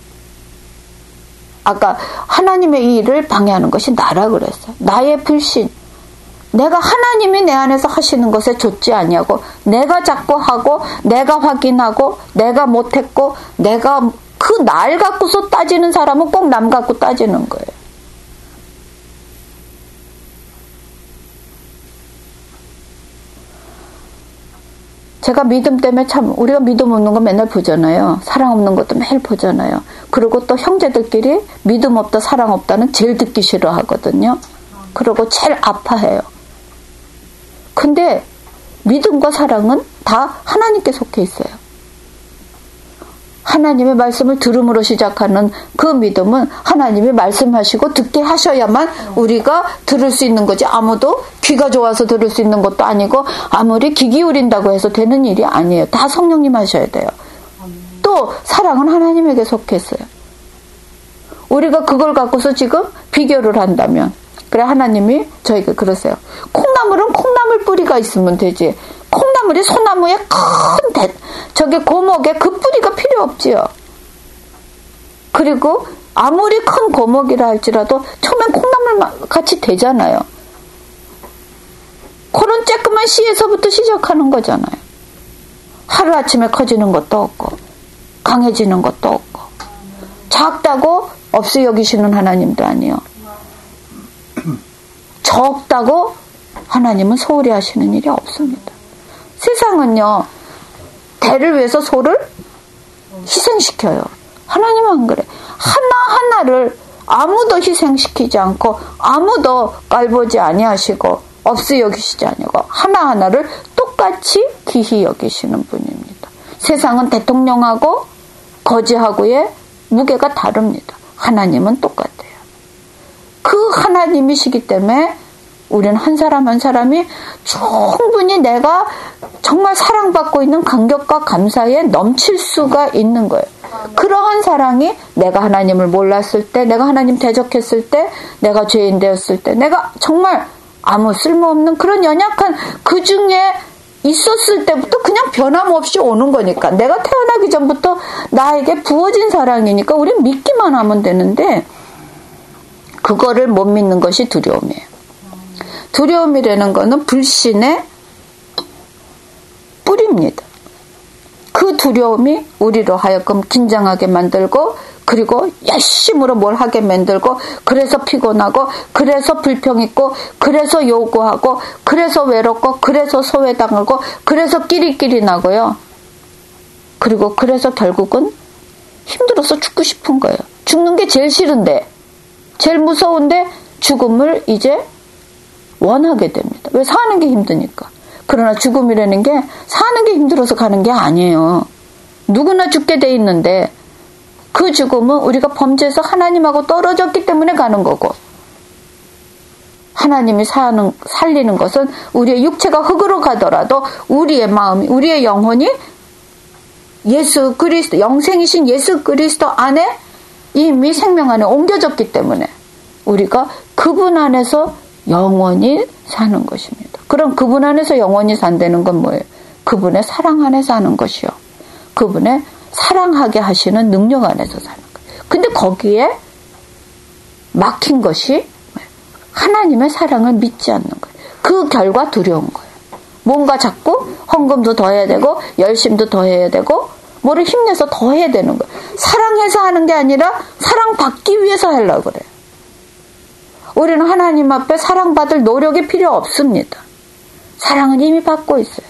아까 하나님의 이 일을 방해하는 것이 나라 그랬어요. 나의 불신. 내가 하나님이 내 안에서 하시는 것에 좋지 아니하고 내가 자꾸 하고 내가 확인하고 내가 못했고 내가 그 날 갖고서 따지는 사람은 꼭 남 갖고 따지는 거예요. 제가 믿음 때문에 참 우리가 믿음 없는 거 맨날 보잖아요. 사랑 없는 것도 매일 보잖아요. 그리고 또 형제들끼리 믿음 없다 사랑 없다는 제일 듣기 싫어하거든요. 그리고 제일 아파해요. 근데 믿음과 사랑은 다 하나님께 속해 있어요. 하나님의 말씀을 들음으로 시작하는 그 믿음은 하나님이 말씀하시고 듣게 하셔야만 우리가 들을 수 있는 거지 아무도 귀가 좋아서 들을 수 있는 것도 아니고 아무리 귀 기울인다고 해서 되는 일이 아니에요. 다 성령님 하셔야 돼요. 또 사랑은 하나님에게 속했어요. 우리가 그걸 갖고서 지금 비교를 한다면 그래 하나님이 저에게 그러세요. 콩나물은 콩나물 뿌리가 있으면 되지. 콩나물이 소나무의 큰 대, 저게 고목에 그 뿌리가 필요 없지요. 그리고 아무리 큰 고목이라 할지라도 처음엔 콩나물 같이 되잖아요. 그런 쬐끄만 씨에서부터 시작하는 거잖아요. 하루아침에 커지는 것도 없고 강해지는 것도 없고 작다고 없이 여기시는 하나님도 아니요. 적다고 하나님은 소홀히 하시는 일이 없습니다. 세상은요. 대를 위해서 소를 희생시켜요. 하나님은 안 그래. 하나하나를 아무도 희생시키지 않고 아무도 깔보지 아니하시고 없이 여기시지 아니고 하나하나를 똑같이 귀히 여기시는 분입니다. 세상은 대통령하고 거지하고의 무게가 다릅니다. 하나님은 똑같아요. 그 하나님이시기 때문에 우리는 한 사람 한 사람이 충분히 내가 정말 사랑받고 있는 감격과 감사에 넘칠 수가 있는 거예요. 그러한 사랑이 내가 하나님을 몰랐을 때, 내가 하나님 대적했을 때, 내가 죄인 되었을 때, 내가 정말 아무 쓸모없는 그런 연약한 그 중에 있었을 때부터 그냥 변함없이 오는 거니까. 내가 태어나기 전부터 나에게 부어진 사랑이니까 우린 믿기만 하면 되는데 그거를 못 믿는 것이 두려움이에요. 두려움이라는 거는 불신의 뿌리입니다. 그 두려움이 우리로 하여금 긴장하게 만들고 그리고 열심으로 뭘 하게 만들고 그래서 피곤하고 그래서 불평 있고 그래서 요구하고 그래서 외롭고 그래서 소외당하고 그래서 끼리끼리 나고요. 그리고 그래서 결국은 힘들어서 죽고 싶은 거예요. 죽는 게 제일 싫은데 제일 무서운데 죽음을 이제 원하게 됩니다. 왜? 사는 게 힘드니까. 그러나 죽음이라는 게 사는 게 힘들어서 가는 게 아니에요. 누구나 죽게 돼 있는데 그 죽음은 우리가 범죄해서 하나님하고 떨어졌기 때문에 가는 거고 하나님이 사는, 살리는 것은 우리의 육체가 흙으로 가더라도 우리의 마음이 우리의 영혼이 예수 그리스도 영생이신 예수 그리스도 안에 이미 생명 안에 옮겨졌기 때문에 우리가 그분 안에서 영원히 사는 것입니다. 그럼 그분 안에서 영원히 산다는 건 뭐예요? 그분의 사랑 안에 사는 것이요. 그분의 사랑하게 하시는 능력 안에서 사는 거예요. 근데 거기에 막힌 것이 하나님의 사랑을 믿지 않는 거예요. 그 결과 두려운 거예요. 뭔가 자꾸 헌금도 더 해야 되고 열심도 더 해야 되고 뭐를 힘내서 더 해야 되는 거예요. 사랑해서 하는 게 아니라 사랑받기 위해서 하려고 그래요. 우리는 하나님 앞에 사랑받을 노력이 필요 없습니다. 사랑은 이미 받고 있어요.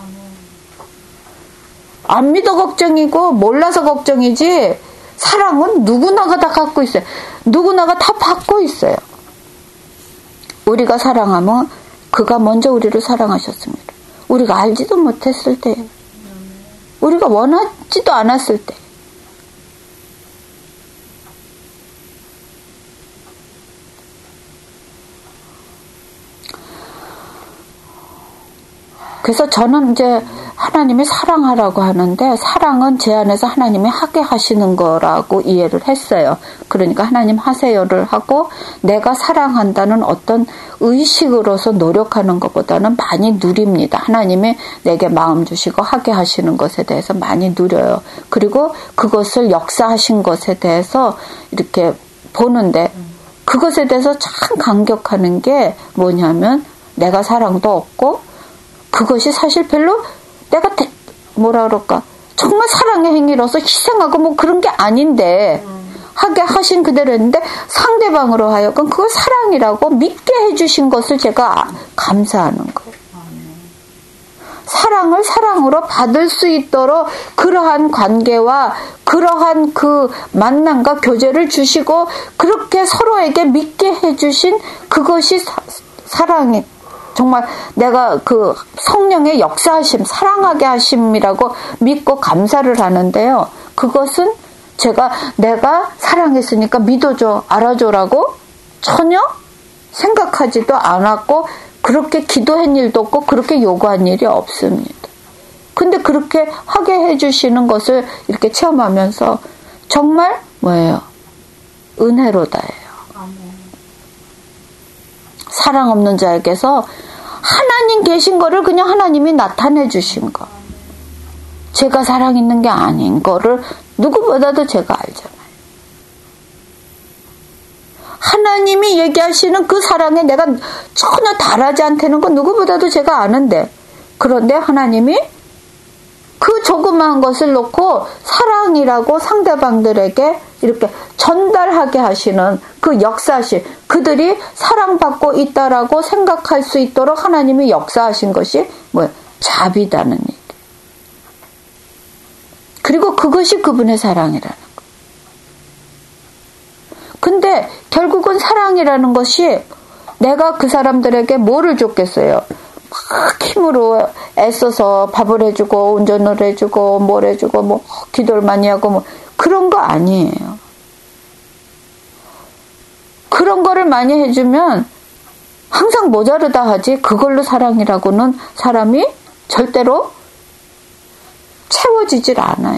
안 믿어 걱정이고 몰라서 걱정이지 사랑은 누구나가 다 갖고 있어요. 누구나가 다 받고 있어요. 우리가 사랑하면 그가 먼저 우리를 사랑하셨습니다. 우리가 알지도 못했을 때, 우리가 원하지도 않았을 때. 그래서 저는 이제 하나님이 사랑하라고 하는데 사랑은 제 안에서 하나님이 하게 하시는 거라고 이해를 했어요. 그러니까 하나님 하세요를 하고 내가 사랑한다는 어떤 의식으로서 노력하는 것보다는 많이 누립니다. 하나님이 내게 마음 주시고 하게 하시는 것에 대해서 많이 누려요. 그리고 그것을 역사하신 것에 대해서 이렇게 보는데 그것에 대해서 참 감격하는 게 뭐냐면 내가 사랑도 없고 그것이 사실 별로 내가 대, 뭐라 그럴까 정말 사랑의 행위로서 희생하고 뭐 그런 게 아닌데 음. 하게 하신 그대로 했는데 상대방으로 하여금 그걸 사랑이라고 믿게 해주신 것을 제가 감사하는 거예요. 음. 사랑을 사랑으로 받을 수 있도록 그러한 관계와 그러한 그 만남과 교제를 주시고 그렇게 서로에게 믿게 해주신 그것이 사, 사랑이 정말 내가 그 성령의 역사하심, 사랑하게 하심이라고 믿고 감사를 하는데요. 그것은 제가 내가 사랑했으니까 믿어줘, 알아줘라고 전혀 생각하지도 않았고 그렇게 기도한 일도 없고 그렇게 요구한 일이 없습니다. 근데 그렇게 하게 해주시는 것을 이렇게 체험하면서 정말 뭐예요? 은혜로다예요. 사랑 없는 자에게서 하나님 계신 거를 그냥 하나님이 나타내 주신 거. 제가 사랑 있는 게 아닌 거를 누구보다도 제가 알잖아요. 하나님이 얘기하시는 그 사랑에 내가 전혀 달하지 않다는 건 누구보다도 제가 아는데 그런데 하나님이 그 조그마한 것을 놓고 사랑이라고 상대방들에게 이렇게 전달하게 하시는 그 역사실, 그들이 사랑받고 있다라고 생각할 수 있도록 하나님이 역사하신 것이 뭐예요? 자비다는 얘기. 그리고 그것이 그분의 사랑이라는 거. 근데 결국은 사랑이라는 것이 내가 그 사람들에게 뭐를 줬겠어요? 막 힘으로 애써서 밥을 해주고 운전을 해주고 뭘 해주고 뭐 기도를 많이 하고 뭐 그런 거 아니에요. 그런 거를 많이 해주면 항상 모자르다 하지 그걸로 사랑이라고는 사람이 절대로 채워지질 않아요.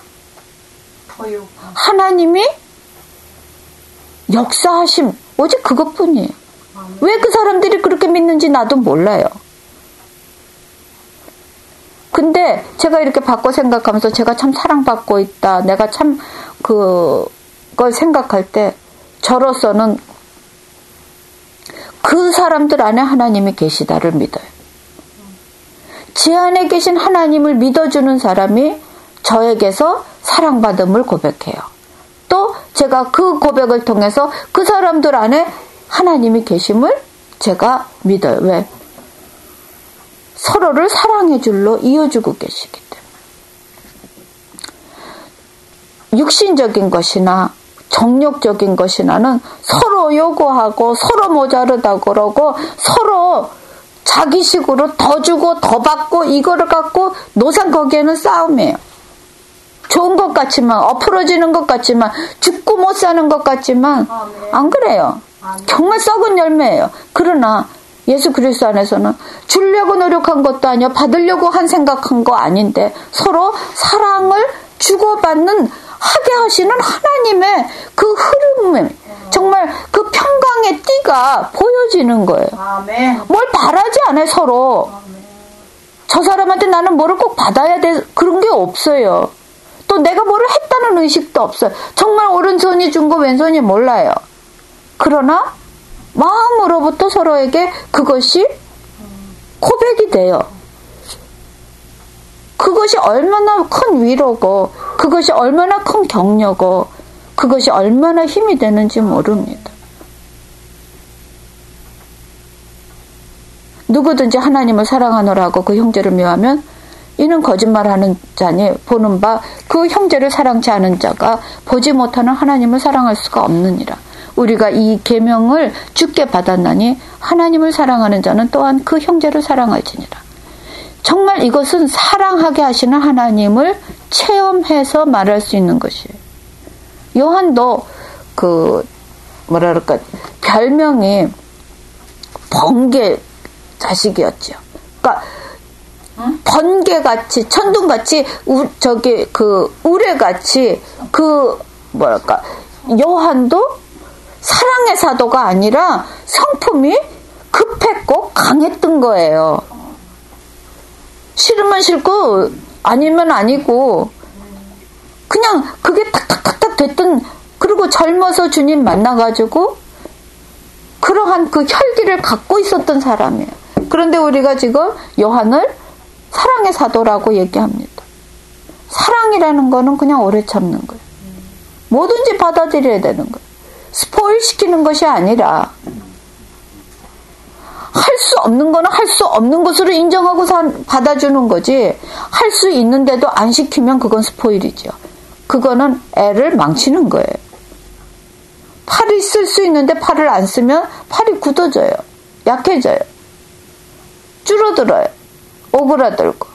하나님이 역사하심 오직 그것뿐이에요. 왜 그 사람들이 그렇게 믿는지 나도 몰라요. 근데 제가 이렇게 받고 생각하면서 제가 참 사랑받고 있다. 내가 참 그걸 생각할 때 저로서는 그 사람들 안에 하나님이 계시다를 믿어요. 제 안에 계신 하나님을 믿어주는 사람이 저에게서 사랑받음을 고백해요. 또 제가 그 고백을 통해서 그 사람들 안에 하나님이 계심을 제가 믿어요. 왜? 서로를 사랑해 줄로 이어주고 계시기 때문에. 육신적인 것이나 정욕적인 것이나는 서로 요구하고 서로 모자르다고 그러고 서로 자기식으로 더 주고 더 받고 이거를 갖고 노상 거기에는 싸움이에요. 좋은 것 같지만 엎으러지는 것 같지만 죽고 못 사는 것 같지만 안 그래요. 정말 썩은 열매예요. 그러나 예수 그리스도 안에서는 주려고 노력한 것도 아니야 받으려고 한 생각한 거 아닌데 서로 사랑을 주고받는 하게 하시는 하나님의 그 흐름, 정말 그 평강의 띠가 보여지는 거예요. 뭘 바라지 않아요, 서로. 저 사람한테 나는 뭐를 꼭 받아야 돼, 그런 게 없어요. 또 내가 뭐를 했다는 의식도 없어요. 정말 오른손이 준 거 왼손이 몰라요. 그러나 마음으로부터 서로에게 그것이 고백이 돼요. 그것이 얼마나 큰 위로고 그것이 얼마나 큰 격려고 그것이 얼마나 힘이 되는지 모릅니다. 누구든지 하나님을 사랑하노라고 그 형제를 미워하면 이는 거짓말하는 자니 보는 바 그 형제를 사랑치 않은 자가 보지 못하는 하나님을 사랑할 수가 없느니라. 우리가 이 계명을 주께 받았나니 하나님을 사랑하는 자는 또한 그 형제를 사랑할지니라. 정말 이것은 사랑하게 하시는 하나님을 체험해서 말할 수 있는 것이에요. 요한도 그 뭐라 그럴까 별명이 번개 자식이었죠. 그러니까 응? 번개같이 천둥같이 우, 저기 그 우레같이 그 뭐랄까 요한도 사랑의 사도가 아니라 성품이 급했고 강했던 거예요. 싫으면 싫고 아니면 아니고 그냥 그게 탁탁탁탁 됐던. 그리고 젊어서 주님 만나가지고 그러한 그 혈기를 갖고 있었던 사람이에요. 그런데 우리가 지금 요한을 사랑의 사도라고 얘기합니다. 사랑이라는 거는 그냥 오래 참는 거예요. 뭐든지 받아들여야 되는 거예요. 스포일 시키는 것이 아니라 할 수 없는 거는 할 수 없는 것으로 인정하고 받아주는 거지, 할 수 있는데도 안 시키면 그건 스포일이죠. 그거는 애를 망치는 거예요. 팔이 쓸 수 있는데 팔을 안 쓰면 팔이 굳어져요. 약해져요. 줄어들어요. 오그라들고.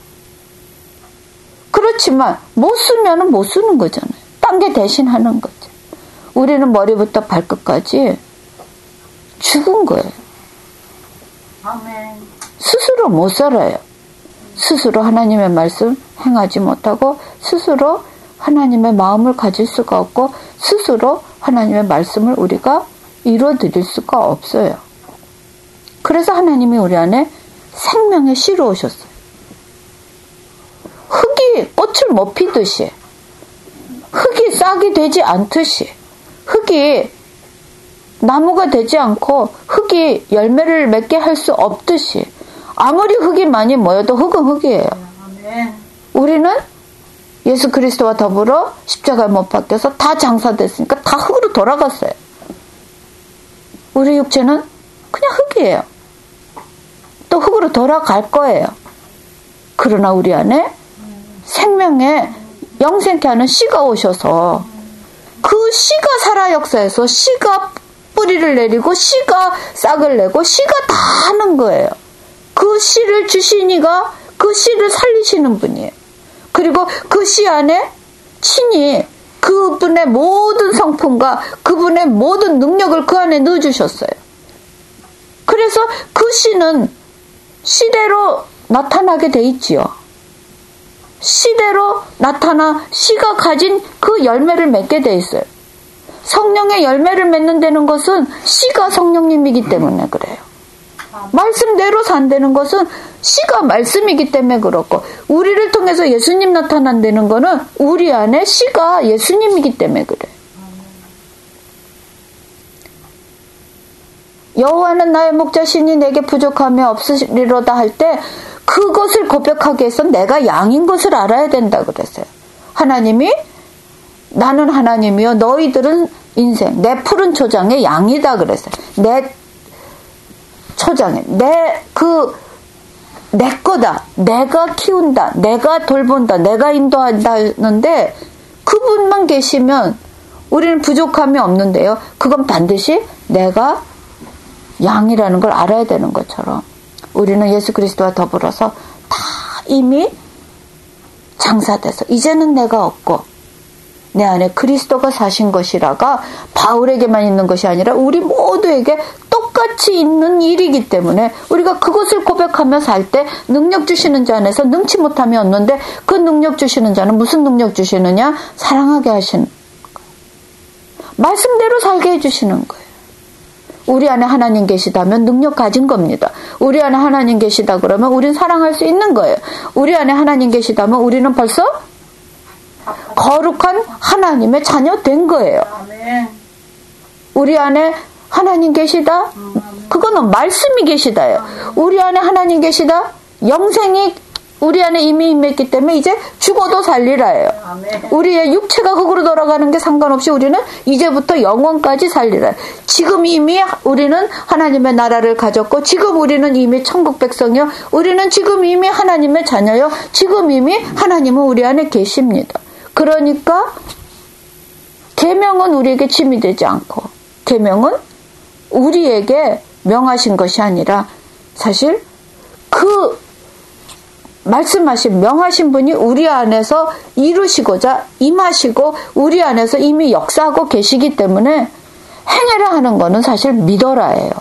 그렇지만 못 쓰면 못 쓰는 거잖아요. 딴 게 대신 하는 거죠. 우리는 머리부터 발끝까지 죽은 거예요. 아멘. 스스로 못 살아요. 스스로 하나님의 말씀 행하지 못하고 스스로 하나님의 마음을 가질 수가 없고 스스로 하나님의 말씀을 우리가 이루어드릴 수가 없어요. 그래서 하나님이 우리 안에 생명의 씨로 오셨어요. 흙이 꽃을 못 피듯이, 흙이 싹이 되지 않듯이, 흙이 나무가 되지 않고 흙이 열매를 맺게 할 수 없듯이, 아무리 흙이 많이 모여도 흙은 흙이에요. 우리는 예수 그리스도와 더불어 십자가에 못 박혀서 다 장사됐으니까 다 흙으로 돌아갔어요. 우리 육체는 그냥 흙이에요. 또 흙으로 돌아갈 거예요. 그러나 우리 안에 생명의 영생케 하는 씨가 오셔서 그 씨가 살아 역사에서 씨가 뿌리를 내리고 씨가 싹을 내고 씨가 다 하는 거예요. 그 씨를 주신 이가 그 씨를 살리시는 분이에요. 그리고 그 씨 안에 친히 그분의 모든 성품과 그분의 모든 능력을 그 안에 넣어주셨어요. 그래서 그 씨는 씨대로 나타나게 돼 있지요. 씨대로 나타나 씨가 가진 그 열매를 맺게 돼 있어요. 성령의 열매를 맺는 데는 것은 씨가 성령님이기 때문에 그래요. 말씀대로 산다는 것은 씨가 말씀이기 때문에 그렇고, 우리를 통해서 예수님 나타난다는 거는 우리 안에 씨가 예수님이기 때문에 그래요. 여호와는 나의 목자시니 내게 부족함이 없으리로다 할 때 그것을 고백하기 위해서 내가 양인 것을 알아야 된다 그랬어요. 하나님이 나는 하나님이요 너희들은 인생 내 푸른 초장의 양이다 그랬어요. 내 초장에 내 그 내 거다. 내가 키운다. 내가 돌본다. 내가 인도한다 하는데 그분만 계시면 우리는 부족함이 없는데요. 그건 반드시 내가 양이라는 걸 알아야 되는 것처럼 우리는 예수 그리스도와 더불어서 다 이미 장사돼서 이제는 내가 없고 내 안에 그리스도가 사신 것이라가 바울에게만 있는 것이 아니라 우리 모두에게 똑같이 있는 일이기 때문에 우리가 그것을 고백하며 살 때 능력 주시는 자 안에서 능치 못함이 없는데 그 능력 주시는 자는 무슨 능력 주시느냐? 사랑하게 하시는 말씀대로 살게 해주시는 거예요. 우리 안에 하나님 계시다면 능력 가진 겁니다. 우리 안에 하나님 계시다 그러면 우리는 사랑할 수 있는 거예요. 우리 안에 하나님 계시다면 우리는 벌써 거룩한 하나님의 자녀 된 거예요. 우리 안에 하나님 계시다? 그거는 말씀이 계시다예요. 우리 안에 하나님 계시다? 영생이 우리 안에 이미 임했기 때문에 이제 죽어도 살리라예요. 우리의 육체가 흙으로 돌아가는 게 상관없이 우리는 이제부터 영원까지 살리라. 지금 이미 우리는 하나님의 나라를 가졌고 지금 우리는 이미 천국 백성이요. 우리는 지금 이미 하나님의 자녀요. 지금 이미 하나님은 우리 안에 계십니다. 그러니까 계명은 우리에게 짐이 되지 않고 계명은 우리에게 명하신 것이 아니라 사실 그 말씀하신 명하신 분이 우리 안에서 이루시고자 임하시고 우리 안에서 이미 역사하고 계시기 때문에 행해라 하는 거는 사실 믿어라예요.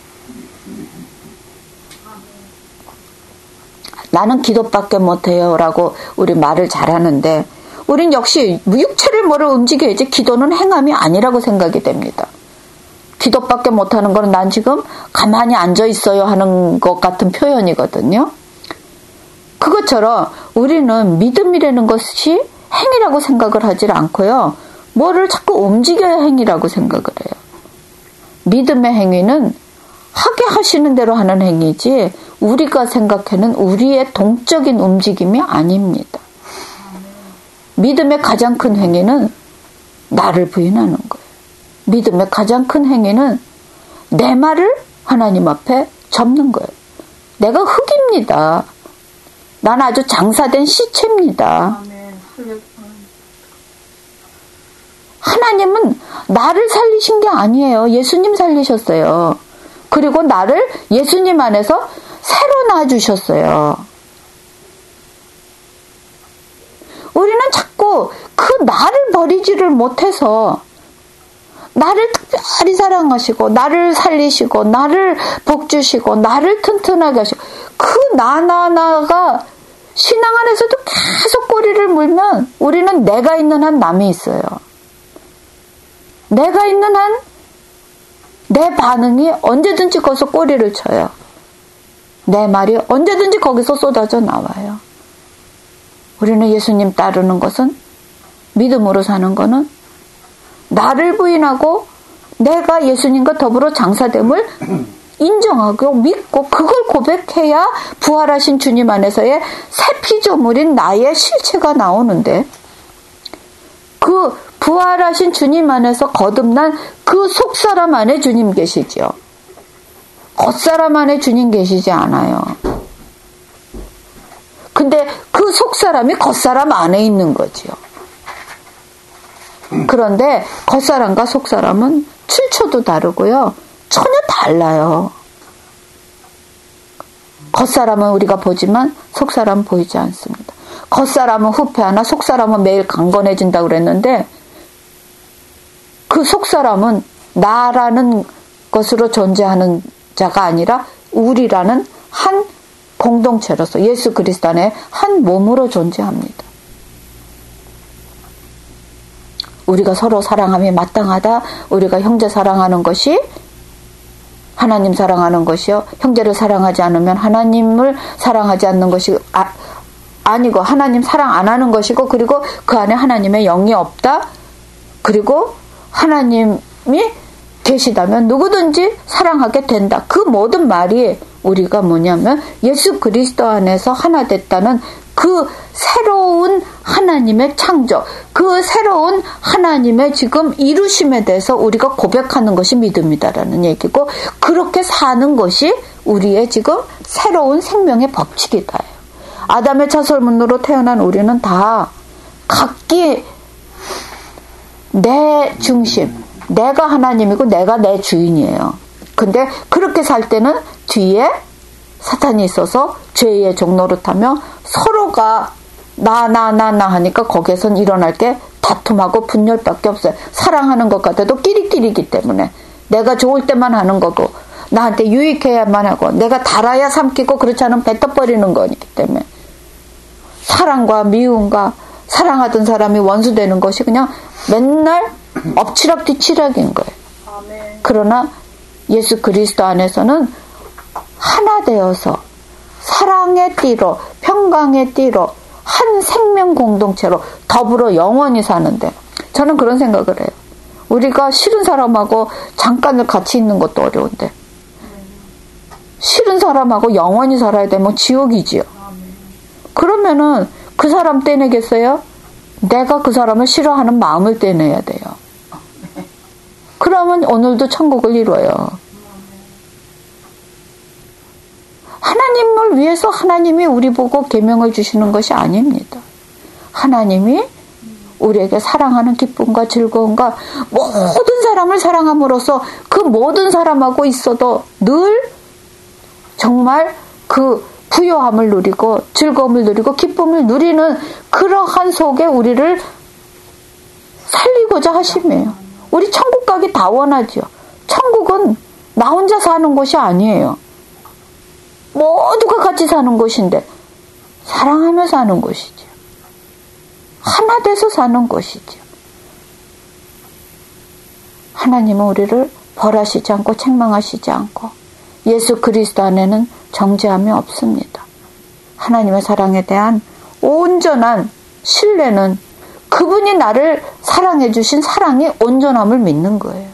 나는 기도밖에 못해요 라고 우리 말을 잘하는데 우린 역시 육체를 뭐를 움직여야지 기도는 행함이 아니라고 생각이 됩니다. 기도밖에 못하는 거는 난 지금 가만히 앉아 있어요 하는 것 같은 표현이거든요. 그것처럼 우리는 믿음이라는 것이 행위라고 생각을 하질 않고요. 뭐를 자꾸 움직여야 행위라고 생각을 해요. 믿음의 행위는 하게 하시는 대로 하는 행위지 우리가 생각하는 우리의 동적인 움직임이 아닙니다. 믿음의 가장 큰 행위는 나를 부인하는 거예요. 믿음의 가장 큰 행위는 내 말을 하나님 앞에 접는 거예요. 내가 흙입니다. 난 아주 장사된 시체입니다. 하나님은 나를 살리신 게 아니에요. 예수님 살리셨어요. 그리고 나를 예수님 안에서 새로 낳아주셨어요. 우리는 자꾸 그 나를 버리지를 못해서 나를 특별히 사랑하시고 나를 살리시고 나를 복주시고 나를 튼튼하게 하시고 그 나나나가 신앙 안에서도 계속 꼬리를 물면 우리는 내가 있는 한 남이 있어요. 내가 있는 한 내 반응이 언제든지 거기서 꼬리를 쳐요. 내 말이 언제든지 거기서 쏟아져 나와요. 우리는 예수님 따르는 것은 믿음으로 사는 거는 나를 부인하고 내가 예수님과 더불어 장사됨을 인정하고 믿고 그걸 고백해야 부활하신 주님 안에서의 새 피조물인 나의 실체가 나오는데 그 부활하신 주님 안에서 거듭난 그 속사람 안에 주님 계시죠. 겉사람 안에 주님 계시지 않아요. 근데 그 속사람이 겉사람 안에 있는 거지요. 그런데 겉사람과 속사람은 출처도 다르고요. 전혀 달라요. 겉사람은 우리가 보지만 속사람은 보이지 않습니다. 겉사람은 후패하나 속사람은 매일 강건해진다고 그랬는데 그 속사람은 나라는 것으로 존재하는 자가 아니라 우리라는 한 공동체로서 예수 그리스도 안에 한 몸으로 존재합니다. 우리가 서로 사랑함이 마땅하다. 우리가 형제 사랑하는 것이 하나님 사랑하는 것이요. 형제를 사랑하지 않으면 하나님을 사랑하지 않는 것이 아, 아니고 하나님 사랑 안 하는 것이고 그리고 그 안에 하나님의 영이 없다. 그리고 하나님이 계시다면 누구든지 사랑하게 된다. 그 모든 말이 우리가 뭐냐면 예수 그리스도 안에서 하나 됐다는 그 새로운 하나님의 창조, 그 새로운 하나님의 지금 이루심에 대해서 우리가 고백하는 것이 믿음이다라는 얘기고 그렇게 사는 것이 우리의 지금 새로운 생명의 법칙이다. 아담의 차솔문으로 태어난 우리는 다 각기 내 중심, 내가 하나님이고 내가 내 주인이에요. 근데 그렇게 살 때는 뒤에 사탄이 있어서 죄의 종노릇하며 서로가 나 나 나 나 하니까 거기에선 일어날 게 다툼하고 분열밖에 없어요. 사랑하는 것 같아도 끼리끼리기 때문에 내가 좋을 때만 하는 거고 나한테 유익해야만 하고 내가 달아야 삼키고 그렇지 않으면 뱉어버리는 거기 때문에 사랑과 미움과 사랑하던 사람이 원수 되는 것이 그냥 맨날 엎치락 뒤치락인 거예요. 아멘. 그러나 예수 그리스도 안에서는 하나 되어서 사랑의 띠로 평강의 띠로 한 생명 공동체로 더불어 영원히 사는데 저는 그런 생각을 해요. 우리가 싫은 사람하고 잠깐을 같이 있는 것도 어려운데 싫은 사람하고 영원히 살아야 되면 지옥이지요. 그러면은 그 사람 떼내겠어요? 내가 그 사람을 싫어하는 마음을 떼내야 돼요. 그러면 오늘도 천국을 이뤄요. 하나님을 위해서 하나님이 우리 보고 계명을 주시는 것이 아닙니다. 하나님이 우리에게 사랑하는 기쁨과 즐거움과 모든 사람을 사랑함으로써 그 모든 사람하고 있어도 늘 정말 그 부요함을 누리고 즐거움을 누리고 기쁨을 누리는 그러한 속에 우리를 살리고자 하심이에요. 우리 천국 가기 다 원하죠. 천국은 나 혼자 사는 곳이 아니에요. 모두가 같이 사는 곳인데 사랑하며 사는 곳이죠. 하나 돼서 사는 곳이죠. 하나님은 우리를 벌하시지 않고 책망하시지 않고 예수 그리스도 안에는 정죄함이 없습니다. 하나님의 사랑에 대한 온전한 신뢰는 그분이 나를 사랑해 주신 사랑의 온전함을 믿는 거예요.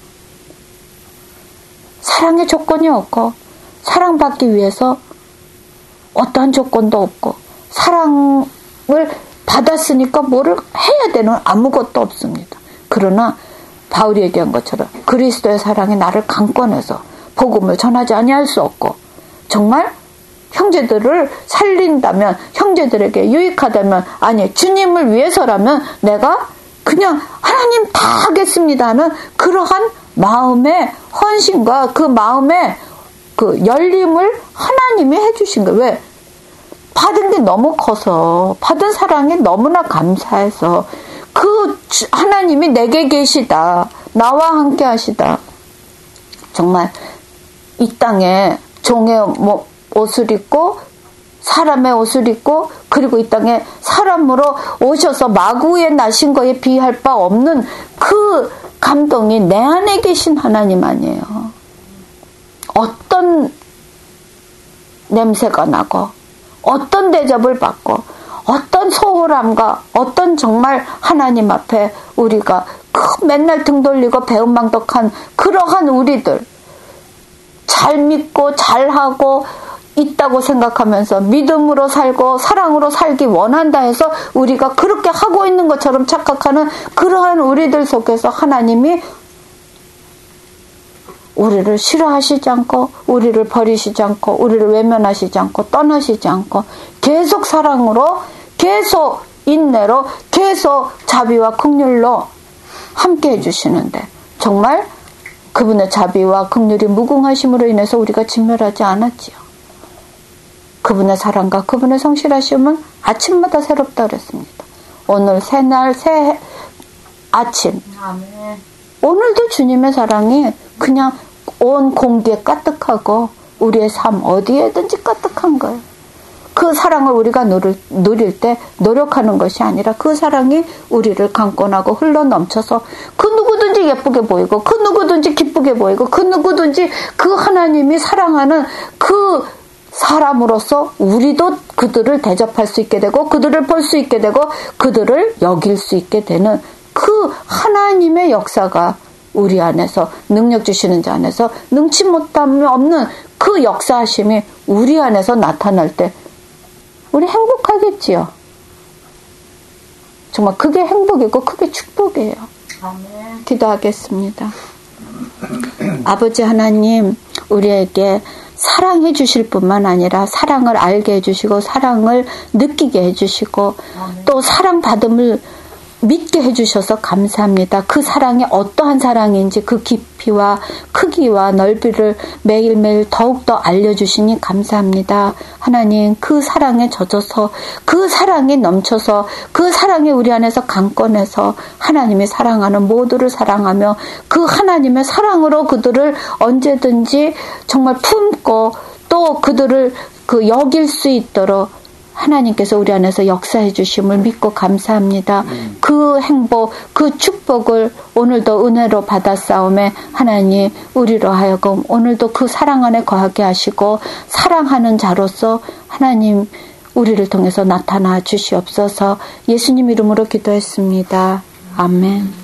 사랑의 조건이 없고 사랑받기 위해서 어떠한 조건도 없고 사랑을 받았으니까 뭐를 해야 되는 아무것도 없습니다. 그러나 바울이 얘기한 것처럼 그리스도의 사랑이 나를 강권해서 복음을 전하지 아니할 수 없고 정말 형제들을 살린다면 형제들에게 유익하다면 아니 주님을 위해서라면 내가 그냥 하나님 다 하겠습니다 하는 그러한 마음의 헌신과 그 마음의 그 열림을 하나님이 해주신 거예요. 왜? 받은 게 너무 커서 받은 사랑이 너무나 감사해서 그 하나님이 내게 계시다. 나와 함께 하시다. 정말 이 땅에 종의 옷을 입고 사람의 옷을 입고 그리고 이 땅에 사람으로 오셔서 마구에 나신 거에 비할 바 없는 그 감동이 내 안에 계신 하나님 아니에요. 어떤 냄새가 나고 어떤 대접을 받고 어떤 소홀함과 어떤 정말 하나님 앞에 우리가 그 맨날 등 돌리고 배은망덕한 그러한 우리들 잘 믿고 잘하고 있다고 생각하면서 믿음으로 살고 사랑으로 살기 원한다 해서 우리가 그렇게 하고 있는 것처럼 착각하는 그러한 우리들 속에서 하나님이 우리를 싫어하시지 않고 우리를 버리시지 않고 우리를 외면하시지 않고 떠나시지 않고 계속 사랑으로 계속 인내로 계속 자비와 긍휼로 함께 해주시는데 정말 그분의 자비와 긍휼이 무궁하심으로 인해서 우리가 진멸하지 않았지요. 그분의 사랑과 그분의 성실하심은 아침마다 새롭다 그랬습니다. 오늘 새날 새 아침 아멘. 오늘도 주님의 사랑이 그냥 온 공기에 가득하고 우리의 삶 어디에든지 가득한 거예요. 그 사랑을 우리가 누릴, 누릴 때 노력하는 것이 아니라 그 사랑이 우리를 강권하고 흘러넘쳐서 그 누구든지 예쁘게 보이고 그 누구든지 기쁘게 보이고 그 누구든지 그 하나님이 사랑하는 그 사람으로서 우리도 그들을 대접할 수 있게 되고 그들을 볼 수 있게 되고 그들을 여길 수 있게 되는 그 하나님의 역사가 우리 안에서 능력 주시는 자 안에서 능치 못함이 없는 그 역사하심이 우리 안에서 나타날 때 우리 행복하겠지요. 정말 그게 행복이고 그게 축복이에요. 아멘. 기도하겠습니다. 아버지 하나님 우리에게 사랑해 주실 뿐만 아니라 사랑을 알게 해주시고 사랑을 느끼게 해주시고 아멘. 또 사랑받음을 믿게 해주셔서 감사합니다. 그 사랑이 어떠한 사랑인지 그 깊이와 크기와 넓이를 매일매일 더욱더 알려주시니 감사합니다. 하나님 그 사랑에 젖어서 그 사랑이 넘쳐서 그 사랑이 우리 안에서 강권해서 하나님이 사랑하는 모두를 사랑하며 그 하나님의 사랑으로 그들을 언제든지 정말 품고 또 그들을 그 여길 수 있도록 하나님께서 우리 안에서 역사해 주심을 믿고 감사합니다. 음. 그 행복, 그 축복을 오늘도 은혜로 받았사오매 하나님 우리로 하여금 오늘도 그 사랑 안에 거하게 하시고 사랑하는 자로서 하나님 우리를 통해서 나타나 주시옵소서. 예수님 이름으로 기도했습니다. 아멘.